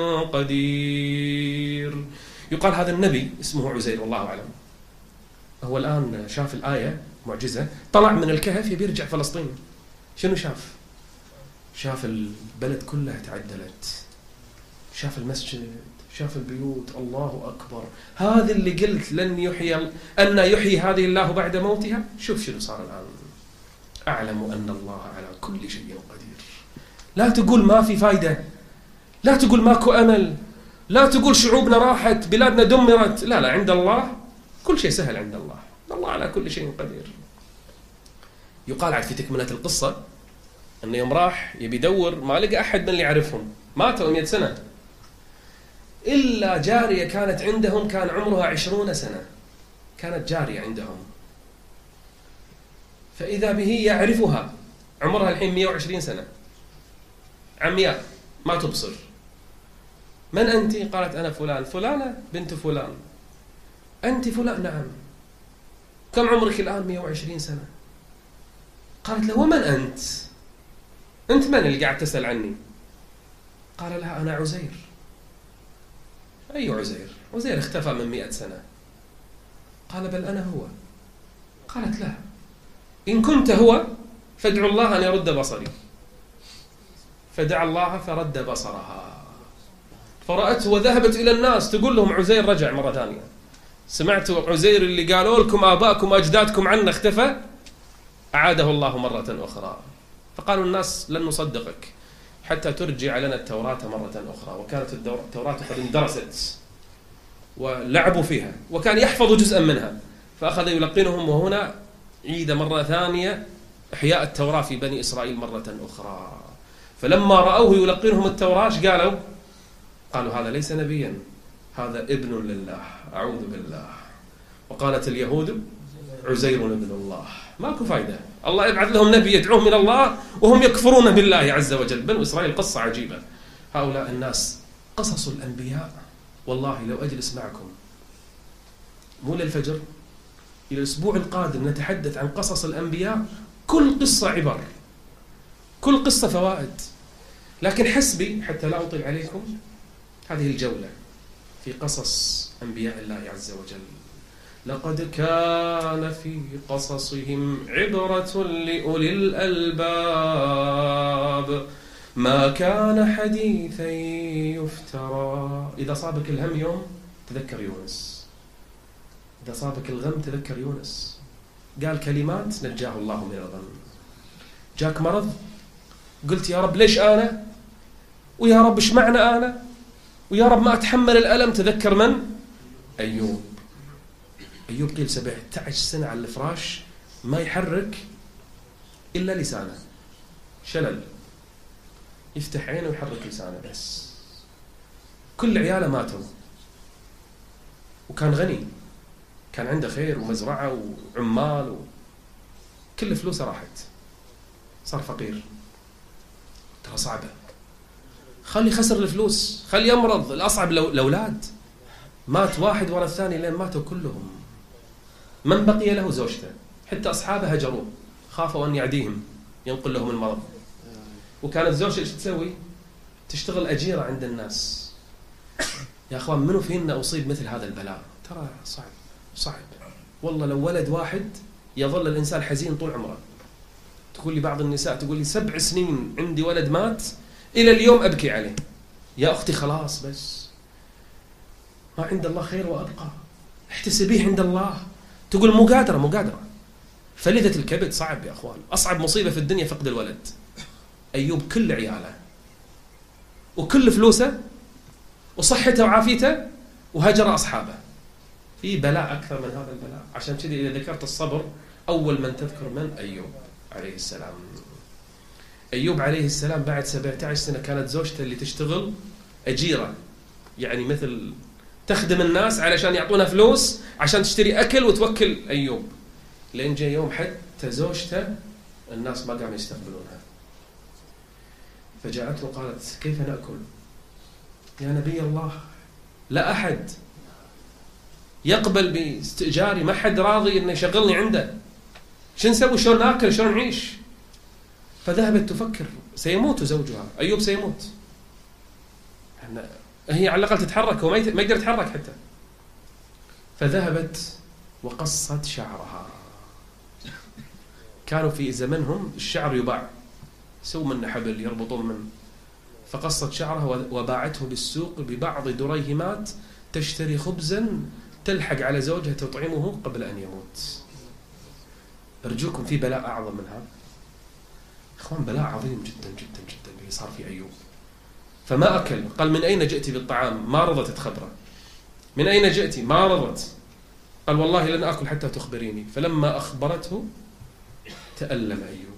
B: قدير. يقال هذا النبي اسمه عزير والله أعلم، هو الآن شاف الآية معجزة، طلع من الكهف يبي يرجع فلسطين. شنو شاف؟ شاف البلد كلها تعدلت، شاف المسجد، شاف البيوت، الله أكبر، هذا اللي قلت لن يحيي أن يحيي هذه الله بعد موتها. شوف شنو صار الآن. أعلم أن الله على كل شيء قدير. لا تقول ما في فايدة، لا تقول ماكو أمل، لا تقول شعوبنا راحت، بلادنا دمرت. لا لا، عند الله كل شيء سهل، عند الله، الله على كل شيء قدير. يقال عاد في تكملة القصة أنه يوم راح يبي يدور ما لقى أحد من اللي يعرفهم، ماتوا مئة سنة، إلا جارية كانت عندهم كان عمرها عشرون سنة، كانت جارية عندهم، فإذا به يعرفها، عمرها الحين مئة وعشرين سنة، عمياء ما تبصر. من أنت؟ قالت أنا فلان. فلانة بنت فلان. أنت فلان؟ نعم. كم عمرك الآن؟ مئة وعشرين سنة. قالت له ومن أنت؟ أنت من اللي قاعد تسأل عني؟ قال لها أنا عزير. أي عزير؟ عزير اختفى من مئة سنة. قال بل أنا هو. قالت لا، إن كنت هو فادعوا الله أن يرد بصري. فدعا الله فرد بصرها، فرأته وذهبت إلى الناس تقول لهم عزير رجع مرة ثانية. سمعتوا عزير اللي قالوا لكم آباءكم وأجدادكم عنه اختفى؟ أعاده الله مرة أخرى. فقالوا الناس لن نصدقك حتى ترجع لنا التوراة مرة أخرى. وكانت التوراة قد اندرست ولعبوا فيها، وكان يحفظ جزءا منها، فأخذ يلقنهم. وهنا عيد مرة ثانية إحياء التوراة في بني إسرائيل مرة أخرى. فلما رأوه يلقنهم التوراة قالوا قالوا هذا ليس نبيا، هذا ابن لله، أعوذ بالله. وقالت اليهود عزير ابن الله. ماكو فايدة، الله يبعث لهم نبي يدعوهم إلى الله وهم يكفرون بالله عز وجل. بنو إسرائيل قصة عجيبة. هؤلاء الناس قصص الأنبياء. والله لو أجلس معكم مو للفجر، إلى الأسبوع القادم نتحدث عن قصص الأنبياء، كل قصة عبر، كل قصة فوائد. لكن حسبي حتى لا أطيل عليكم هذه الجولة في قصص أنبياء الله عز وجل. لقد كان في قصصهم عبرة لأولي الألباب ما كان حديثا يفترى. إذا صابك الهم يوم تذكر يونس، إذا صابك الغم تذكر يونس. قال كلمات نجاه الله من الغم. جاك مرض قلت يا رب ليش أنا، ويا رب إيش معنى أنا، ويا رب ما أتحمل الألم. تذكر من؟ أيوب. أيوب قيل سبعة عشر سنة على الفراش ما يحرك إلا لسانه، شلل، يفتح عينه ويحرك لسانه بس. كل عياله ماتوا، وكان غني، كان عنده خير ومزرعة وعمال، وكل فلوسه راحت، صار فقير. ترى صعبة، خلي خسر الفلوس، خلي يمرض. الأصعب الأولاد، مات واحد ورا الثاني لين ماتوا كلهم. من بقي له؟ زوجته، حتى أصحابه هجروه، خافوا أن يعديهم ينقل لهم المرض. وكانت زوجته ايش تسوي؟ تشتغل أجيرة عند الناس. يا أخوان منو فينا أصيب مثل هذا البلاء؟ ترى صعب صعب والله. لو ولد واحد يظل الإنسان حزين طول عمره. تقول لي بعض النساء تقول لي سبع سنين عندي ولد مات إلى اليوم أبكي عليه. يا أختي خلاص بس، ما عند الله خير وأبقى، احتسبيه عند الله. تقول مو قادرة مو قادرة. فلذة الكبد صعب يا أخوان، أصعب مصيبة في الدنيا فقد الولد. أيوب كل عياله وكل فلوسه وصحته وعافيته وهجر أصحابه. في بلاء أكثر من هذا البلاء. عشان كذا إذا ذكرت الصبر أول من تذكر من؟ أيوب عليه السلام. أيوب عليه السلام بعد سبعة عشر سنة كانت زوجته اللي تشتغل أجيرة، يعني مثل تخدم الناس علشان يعطونها فلوس عشان تشتري أكل وتوكل أيوب. لين جاء يوم حتى زوجته الناس ما قاموا يستقبلونها، فجاءته وقالت كيف نأكل يا نبي الله؟ لا أحد يقبل باستئجاري، ما حد راضي إنه يشغلني عنده. شو نسوي؟ شلون ناكل؟ شلون نعيش؟ فذهبت تفكر سيموت زوجها، أيوب سيموت، هي على الأقل تتحرك، هو ما يقدر يتحرك حتى. فذهبت وقصت شعرها. كانوا في زمنهم الشعر يباع، سووا منه حبل يربطون منه. فقصت شعرها وباعته بالسوق ببعض دريهمات، تشتري خبزا تلحق على زوجها تطعمه قبل أن يموت. أرجوكم، في بلاء أعظم من هذا إخوان، بلاء عظيم جدا جدا جدا اللي صار في أيوب. فما أكل، قال من أين جئت بالطعام؟ ما رضت تخبره. من أين جئت؟ ما رضت. قال والله لن أكل حتى تخبريني. فلما أخبرته تألم أيوب.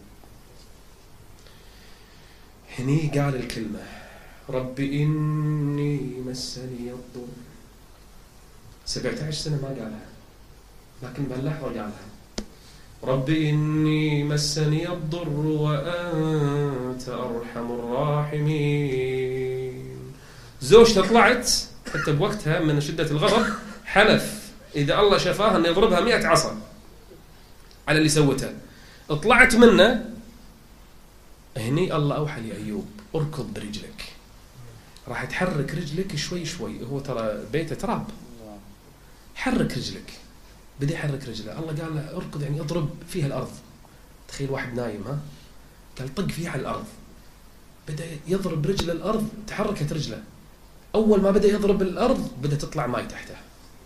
B: هني قال الكلمة رب إني مسني الضر. سبعة عشر سنة ما قالها، لكن بهاللحظة قالها رب إني مسني الضر وأنت أرحم الراحمين. زوجته طلعت حتى بوقتها من شدة الغضب، حلف إذا الله شفاها أن يضربها مئة عصا على اللي سوته. طلعت منه. هني الله أوحى لأيوب أركض برجلك، راح تحرك رجلك شوي شوي، هو ترى بيته تراب، حرك رجلك. بدي يحرك رجله، الله قال له اركض يعني اضرب فيها الأرض. تخيل واحد نايم، ها قال طق فيها على الأرض. بدأ يضرب رجل الأرض، تحركت رجله. أول ما بدأ يضرب الأرض بدأ تطلع ماي تحته،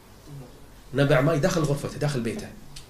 B: نبع ماي داخل غرفته داخل بيته.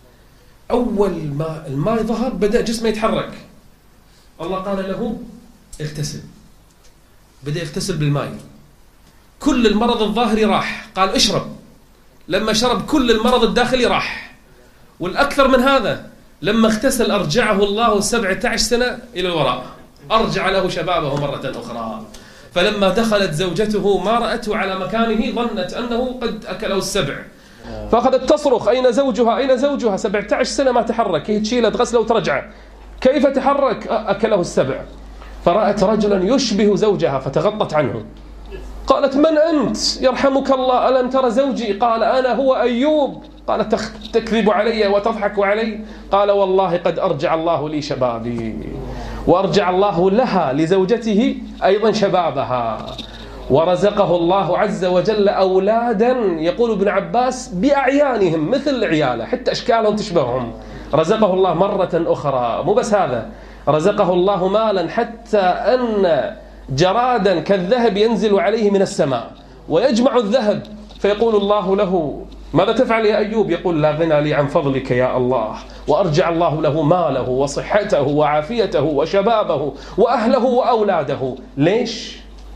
B: أول ما الماء ظهر بدأ جسمه يتحرك. الله قال له اغتسل. بدأ يغتسل بالماء، كل المرض الظاهري راح. قال اشرب، لما شرب كل المرض الداخلي راح. والأكثر من هذا، لما اغتسل أرجعه الله سبعة عشر سنة إلى الوراء، أرجع له شبابه مرة أخرى. فلما دخلت زوجته ما رأته على مكانه ظنت أنه قد أكله السبع، فأخذت تصرخ أين زوجها أين زوجها؟ سبعة عشر سنة ما تحرك، هي تشيله تغسله وترجعه، كيف تحرك؟ أكله السبع. فرأت رجلا يشبه زوجها فتغطت عنه. قالت من أنت؟ يرحمك الله، ألم ترى زوجي؟ قال أنا هو أيوب. قالت تكذب علي وتضحك علي؟ قال والله قد أرجع الله لي شبابي، وأرجع الله لها لزوجته أيضا شبابها، ورزقه الله عز وجل أولادا يقول ابن عباس بأعيانهم مثل عياله، حتى أشكالهم تشبههم. رزقه الله مرة أخرى. مو بس هذا، رزقه الله مالا حتى أن جرادا كالذهب ينزل عليه من السماء ويجمع الذهب، فيقول الله له ماذا تفعل يا أيوب؟ يقول لا غنى لي عن فضلك يا الله. وأرجع الله له ماله وصحته وعافيته وشبابه وأهله وأولاده. ليش؟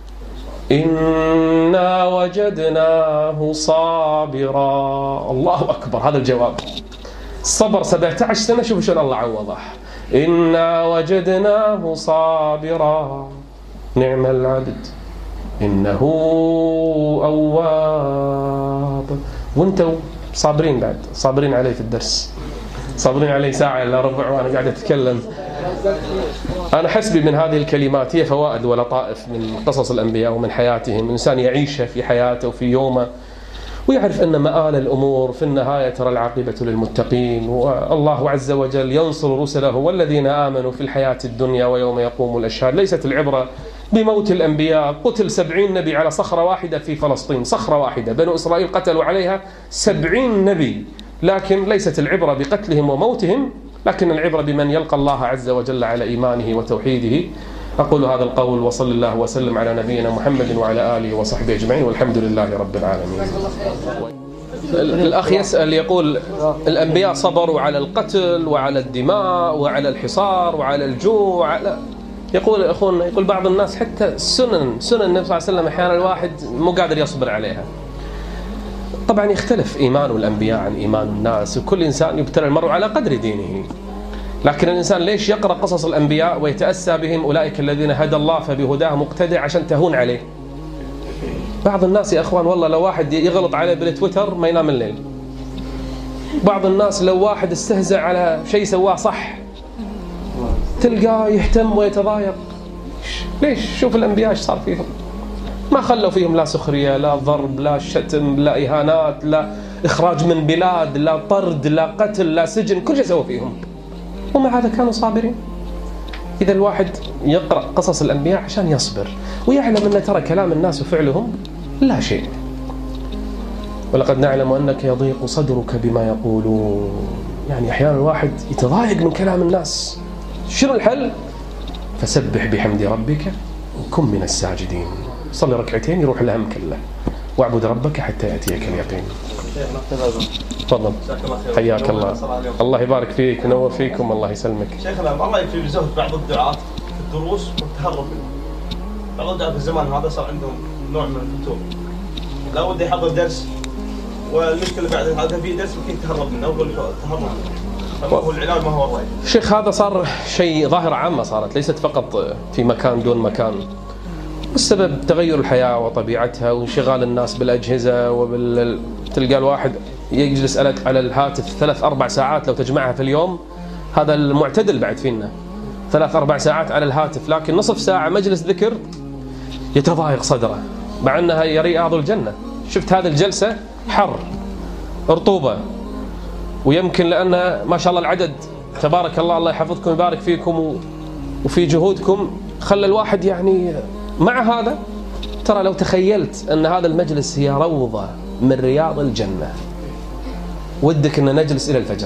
B: إنا وجدناه صابرا. الله أكبر، هذا الجواب. صبر سبعة عشر سنة. شوفوا شلون الله عوضه. إنا وجدناه صابرا نعم العبد إنه أواب. وانتوا صابرين بعد، صابرين عليه في الدرس، صابرين عليه ساعة إلا ربع وأنا قاعد أتكلم. أنا حسبي من هذه الكلمات هي فوائد ولطائف من قصص الأنبياء ومن حياتهم. الإنسان يعيشها في حياته وفي يومه ويعرف أن مآل الأمور في النهاية ترى العاقبة للمتقين، والله عز وجل ينصر رسله والذين آمنوا في الحياة الدنيا ويوم يقوم الأشهاد. ليست العبرة بموت الأنبياء. قتل سبعين نبي على صخرة واحدة في فلسطين، صخرة واحدة، بنو إسرائيل قتلوا عليها سبعين نبي، لكن ليست العبرة بقتلهم وموتهم، لكن العبرة بمن يلقى الله عز وجل على إيمانه وتوحيده. أقول هذا القول وصلى الله وسلم على نبينا محمد وعلى آله وصحبه أجمعين، والحمد لله رب العالمين. الأخ يسأل يقول الأنبياء صبروا على القتل وعلى الدماء وعلى الحصار وعلى الجوع على... يقول أخونا يقول بعض الناس حتى سنن سنن النبي صلى الله عليه وسلم أحيانا الواحد مو قادر يصبر عليها. طبعا يختلف إيمان الأنبياء عن إيمان الناس، وكل إنسان يبتلى المرء على قدر دينه، لكن الإنسان ليش يقرأ قصص الأنبياء ويتأسى بهم؟ أولئك الذين هدى الله فبهداه مقتدع، عشان تهون عليه. بعض الناس يا أخوان والله لو واحد يغلط عليه بالتويتر ما ينام الليل. بعض الناس لو واحد استهزأ على شيء سواه صح تلقاه يهتم ويتضايق. ليش؟ شوف الأنبياء ايش صار فيهم. ما خلوا فيهم لا سخرية، لا ضرب، لا شتم، لا إهانات، لا إخراج من بلاد، لا طرد، لا قتل، لا سجن، كل شيء سووا فيهم، ومع هذا كانوا صابرين. إذا الواحد يقرأ قصص الأنبياء عشان يصبر ويعلم أن ترى كلام الناس وفعلهم لا شيء. ولقد نعلم أنك يضيق صدرك بما يقولون. يعني أحيانا الواحد يتضايق من كلام الناس. شنو الحل؟ فسبح بحمد ربك وكن من الساجدين. صلي ركعتين يروح الهم كله، واعبد ربك حتى يأتيك اليقين. تفضل. حياك الله. الله يبارك فيك ونور فيكم. الله يسلمك.
C: شيخنا ما رايك في زهد بعض الدعاة في الدروس والتهرب منه؟ بعض الدعاة في الزمان هذا صار عندهم نوع من الفتور، لا ود يحضر درس والمشكله بعد هذا في درس ممكن تهرب منه او تهرب منه، فما هو العلاج؟ ما هو الراي؟
B: شيخ هذا صار شيء ظاهرة عامة، صارت ليست فقط في مكان دون مكان. السبب تغير الحياة وطبيعتها وانشغال الناس بالأجهزة وبال تلقى الواحد يجلس على الهاتف ثلاث أربع ساعات لو تجمعها في اليوم. هذا المعتدل بعد فينا، ثلاث أربع ساعات على الهاتف، لكن نصف ساعة مجلس ذكر يتضايق صدره مع أنها يا رياض الجنة. شفت هذه الجلسة حر رطوبة، ويمكن لأن ما شاء الله العدد تبارك الله، الله يحفظكم ويبارك فيكم وفي جهودكم، خلى الواحد يعني مع هذا. ترى لو تخيلت أن هذا المجلس هي روضة من رياض الجنة، ودك أن نجلس إلى الفجر.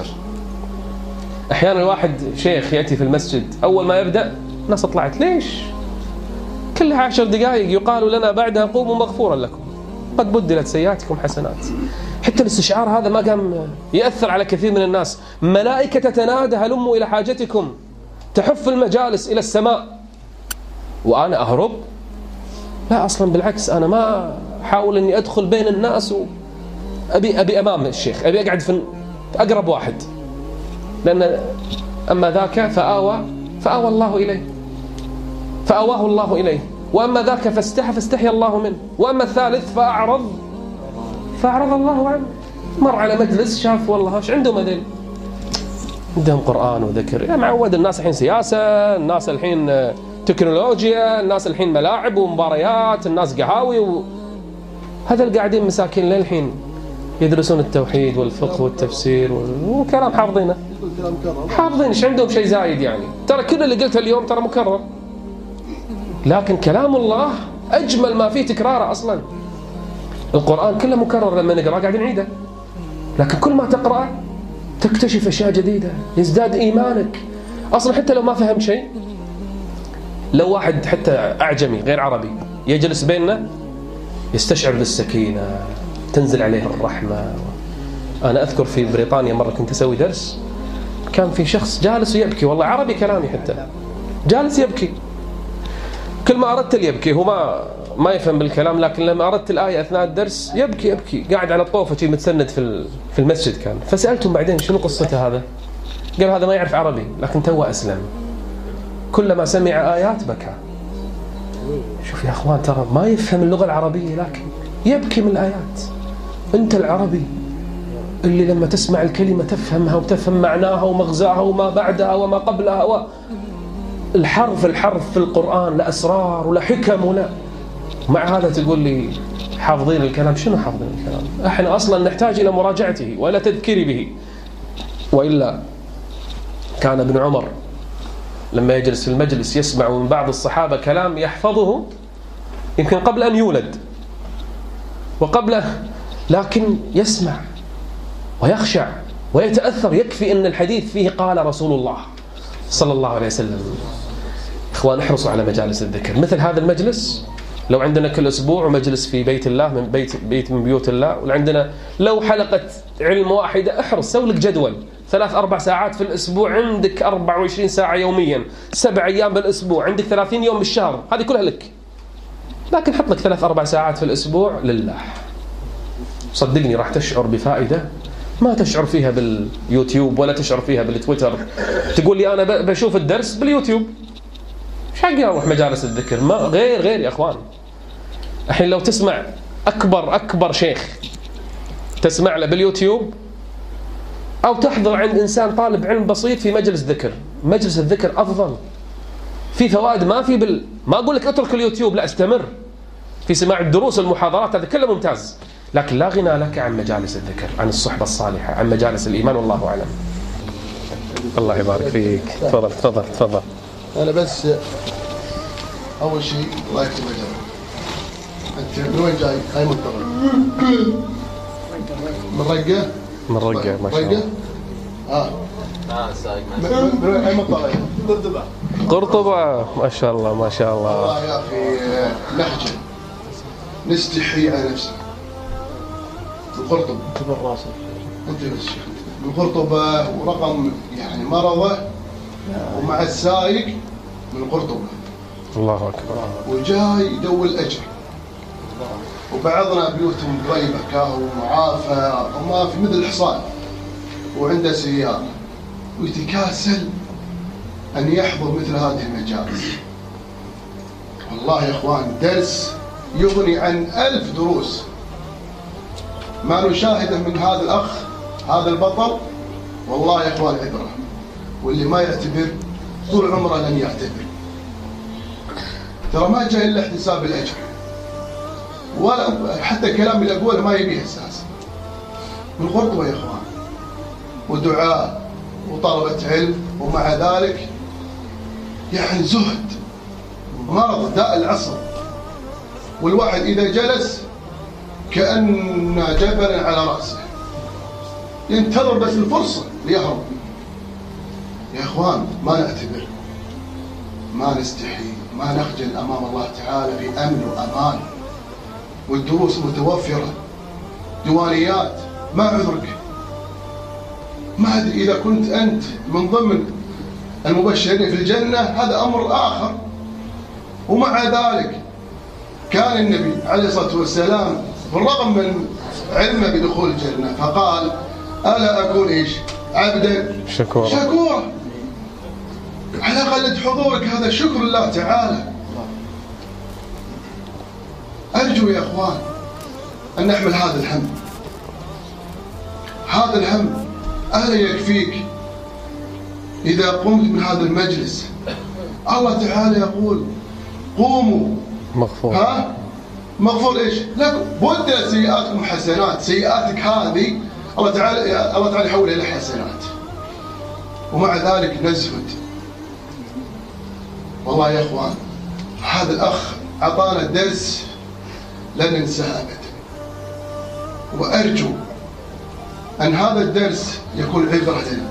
B: أحيانا الواحد شيخ يأتي في المسجد أول ما يبدأ ناس طلعت ليش؟ كلها عشر دقائق يقال لنا بعدها قوموا مغفورا لكم قد بدلت سيئاتكم حسنات. حتى الاستشعار هذا ما قام يأثر على كثير من الناس. ملائكة تتنادى هلموا إلى حاجتكم، تحف المجالس إلى السماء، وأنا أهرب؟ لا أصلا بالعكس، أنا ما أحاول أني أدخل بين الناس وأبي أبي أمام الشيخ، أبي أقعد في أقرب واحد، لأن أما ذاك فآوى فآوى الله إليه، فآواه الله إليه، وأما ذاك فاستحى فاستحي الله منه، وأما الثالث فأعرض فأعرض الله عنه. مر على مجلس شاف والله ايش عندهم هذول، عندهم قرآن وذكر. يا معود الناس الحين سياسة، الناس الحين تكنولوجيا، الناس الحين ملاعب ومباريات، الناس قهاوي و... هذا القاعدين مساكين للحين يدرسون التوحيد والفقه والتفسير والكلام حافظينه، حافظين ايش عندهم شيء زايد يعني. ترى كل اللي قلته اليوم ترى مكرر، لكن كلام الله أجمل ما فيه تكراره. أصلا القرآن كله مكرر، لما نقرأ قاعد نعيده، لكن كل ما تقرأ تكتشف أشياء جديدة، يزداد إيمانك. أصلا حتى لو ما فهم شيء، لو واحد حتى أعجمي غير عربي يجلس بيننا يستشعر بالسكينة، تنزل عليه الرحمة. أنا أذكر في بريطانيا مرة كنت أسوي درس، كان في شخص جالس ويبكي، والله عربي كلامي حتى، جالس يبكي. كل ما أردت يبكي، هو ما ما يفهم بالكلام، لكن لما أردت الآية أثناء الدرس يبكي يبكي، قاعد على الطوفة شيء متسند في في المسجد كان. فسألتهم بعدين شنو قصته هذا؟ قال هذا ما يعرف عربي لكن توه أسلم، كلما سمع آيات بكى. شوف يا أخوان، ترى ما يفهم اللغة العربية لكن يبكي من الآيات. أنت العربي اللي لما تسمع الكلمة تفهمها وتفهم معناها ومغزاها وما بعدها وما قبلها، و الحرف الحرف في القرآن لأسرار ولا حكم ولا، مع هذا تقول لي حافظين الكلام. شنو حافظين الكلام؟ احنا أصلا نحتاج إلى مراجعته ولا تذكير به. وإلا كان ابن عمر لما يجلس في المجلس يسمع من بعض الصحابة كلام يحفظه يمكن قبل أن يولد وقبل، لكن يسمع ويخشع ويتأثر، يكفي أن الحديث فيه قال رسول الله صلى الله عليه وسلم. إخوان احرصوا على مجالس الذكر مثل هذا المجلس. لو عندنا كل أسبوع مجلس في بيت الله، من بيت بيت من بيوت الله، وعندنا لو حلقة علم واحدة، احرص سوي لك جدول ثلاث أربع ساعات في الأسبوع، عندك أربعة وعشرين ساعة يوميا، سبع أيام بالأسبوع، عندك ثلاثين يوم بالشهر، هذه كلها لك. لكن حط لك ثلاث أربع ساعات في الأسبوع لله، صدقني راح تشعر بفائدة ما تشعر فيها باليوتيوب ولا تشعر فيها بالتويتر. تقول لي أنا بشوف الدرس باليوتيوب، مش حقي أروح مجالس الذكر. ما غير غير يا أخوان. الحين لو تسمع أكبر أكبر شيخ تسمع له باليوتيوب، أو تحضر عند إنسان طالب علم بسيط في مجلس ذكر، مجلس الذكر أفضل، في فوائد ما في بال ما أقول لك اترك اليوتيوب، لا استمر، في سماع الدروس والمحاضرات، هذا كله ممتاز، لكن لا غنى لك عن مجالس الذكر، عن الصحبة الصالحة، عن مجالس الإيمان، والله أعلم. الله يبارك فيك. تفضل تفضل تفضل.
D: أنا بس أول شيء الله يكتب أجرك. أنت من وين جاي؟ أي منطقة؟ من رقة؟
B: من رقة ما شاء الله.
D: رقة؟ آه.
E: اه سايق
D: من من وين أي منطقة؟ قرطبة.
B: قرطبة ما شاء الله ما شاء الله.
D: والله يا أخي لهجة نستحي على نفسنا. من قرطبة.
C: تبر راسك.
D: أنت بس شيخ من قرطبة، ورقم يعني مرضه ومع السايق من قرطبة.
B: الله أكبر.
D: وجاي يدور الأجر. وبعضنا بيوتهم قريبة كاهو معافى وما في مثل الحصان، وعنده سيارة ويتكاسل أن يحضر مثل هذه المجالس. والله يا إخوان درس يغني عن ألف دروس. ما نشاهده من هذا الأخ هذا البطل والله يا إخوان عبرة، واللي ما يعتبر طول عمره لن يعتبر. ترى ما جاء إلا احتساب الأجر، ولا حتى كلام اللي أقوله ما يبيه أساسا. من قرطبة يا إخوان، ودعاء وطلبة علم، ومع ذلك يعني زهد مرض داء العصر. والواحد إذا جلس كأن جبلا على رأسه ينتظر بس الفرصة ليهرب. يا إخوان ما نعتبر، ما نستحي، ما نخجل أمام الله تعالى بأمن وأمان، والدروس متوفرة، ديوانيات. ما عذرك؟ ما أدري إذا كنت أنت من ضمن المبشرين في الجنة هذا أمر آخر. ومع ذلك كان النبي عليه الصلاة والسلام بالرغم من علمه بدخول الجنة فقال ألا أكون إيش؟ عبدا
B: شكورا
D: شكورا. على الأقل حضورك هذا شكر الله تعالى. أرجو يا أخوان أن نحمل هذا الهم. هذا الهم ألا يكفيك إذا قمت من هذا المجلس؟ الله تعالى يقول قوموا
B: مغفور.
D: ها مغفور إيش لكم، بدل سيئاتكم حسنات. سيئاتك هذه الله تعالى الله تعالى يحولها إلى حسنات، ومع ذلك نزهد. والله يا إخوان هذا الأخ أعطانا درس لن ننساه أبدا، وأرجو أن هذا الدرس يكون عبرة لنا.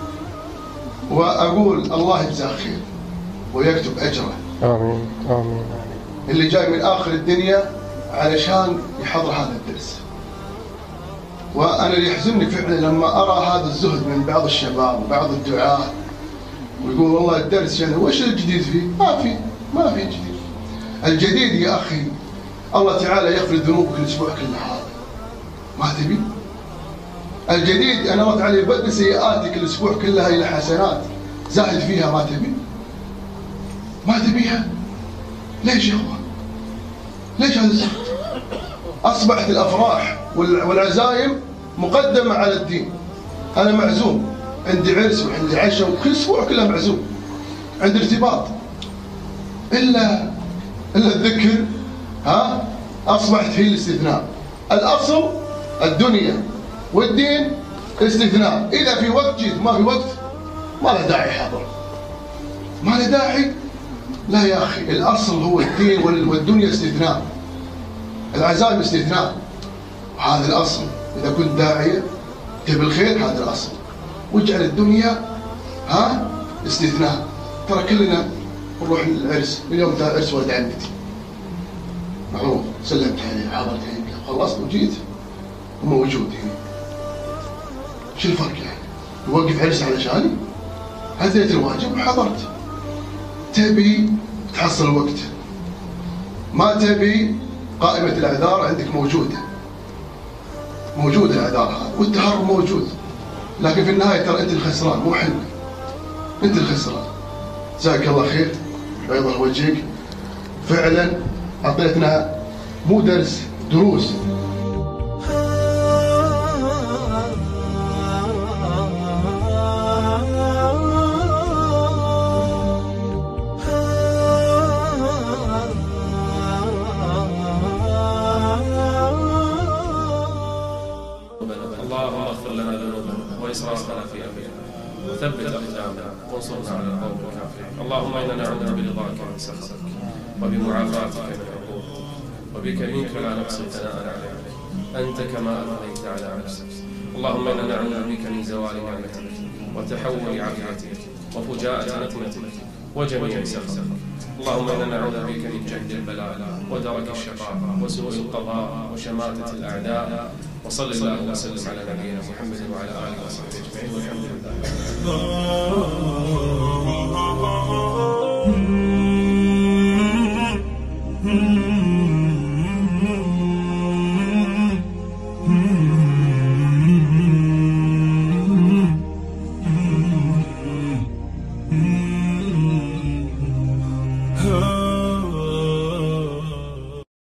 D: وأقول الله يجزاه خير ويكتب أجره.
B: آمين آمين.
D: اللي جاي من آخر الدنيا علشان يحضر هذا الدرس. وأنا اللي يحزنني فعلا لما أرى هذا الزهد من بعض الشباب وبعض الدعاة، ويقول والله الدرس يعني وش الجديد فيه؟ ما في ما في جديد. الجديد يا أخي الله تعالى يغفر ذنوبك الأسبوع كله هذا، ما تبي؟ الجديد أن الله تعالى يبدل سيئاتك الأسبوع كلها إلى حسنات، زاهد فيها، ما تبي؟ ما تبيها؟ ليش يا أخوان؟ ليش هذا الزهد؟ أصبحت الأفراح والعزائم مقدمة على الدين. أنا معزوم، عندي عرس وعندي عشاء وكل أسبوع كله معزوم، عندي ارتباط. إلا إلا الذكر ها أصبحت هي الاستثناء. الأصل الدنيا والدين استثناء. إذا في وقت جيت ما في وقت ما له داعي حاضر، ما له داعي. لا يا أخي، الأصل هو الدين والدنيا استثناء، العزائم استثناء، وهذا الأصل. إذا كنت داعية تبي الخير هذا الأصل، واجعل الدنيا ها استثناء. ترى كلنا نروح للعرس، اليوم تاع عرس ولد عمتي معروف، سلمت عليه حضرت هيك خلصت وجيت وموجود هنا. شو الفرق يعني؟ يوقف عرس علشاني؟ أديت الواجب وحضرت. تبي تحصل وقت، ما تبي قائمة الأعذار عندك موجودة، موجودة الأعذار هذا، والتهرب موجود. لكن في النهاية ترى أنت الخسران مو حنا، أنت الخسران. جزاك الله خير، بيض وجهك. فعلا أعطيتنا مو درس، دروس.
B: وثبت أقدامنا وانصرنا على القوم الكافرين. اللهم إنا نعوذ برضاك من سخطك وبمعافاتك من عقوبتك وبك منك لا نحصي ثناء عليك أنت كما أثنيت على نفسك. اللهم إنا نعوذ بك من زوال نعمتك وتحول عافيتك وفجاءة نقمتك وجميع سخطك. اللهم إنا نعوذ بك من جهد البلاء ودرك الشقاء وسوء القضاء وشماتة الأعداء. وصلى الله وسلم على نبينا محمد وعلى آله وصحبه أجمعين والحمد لله.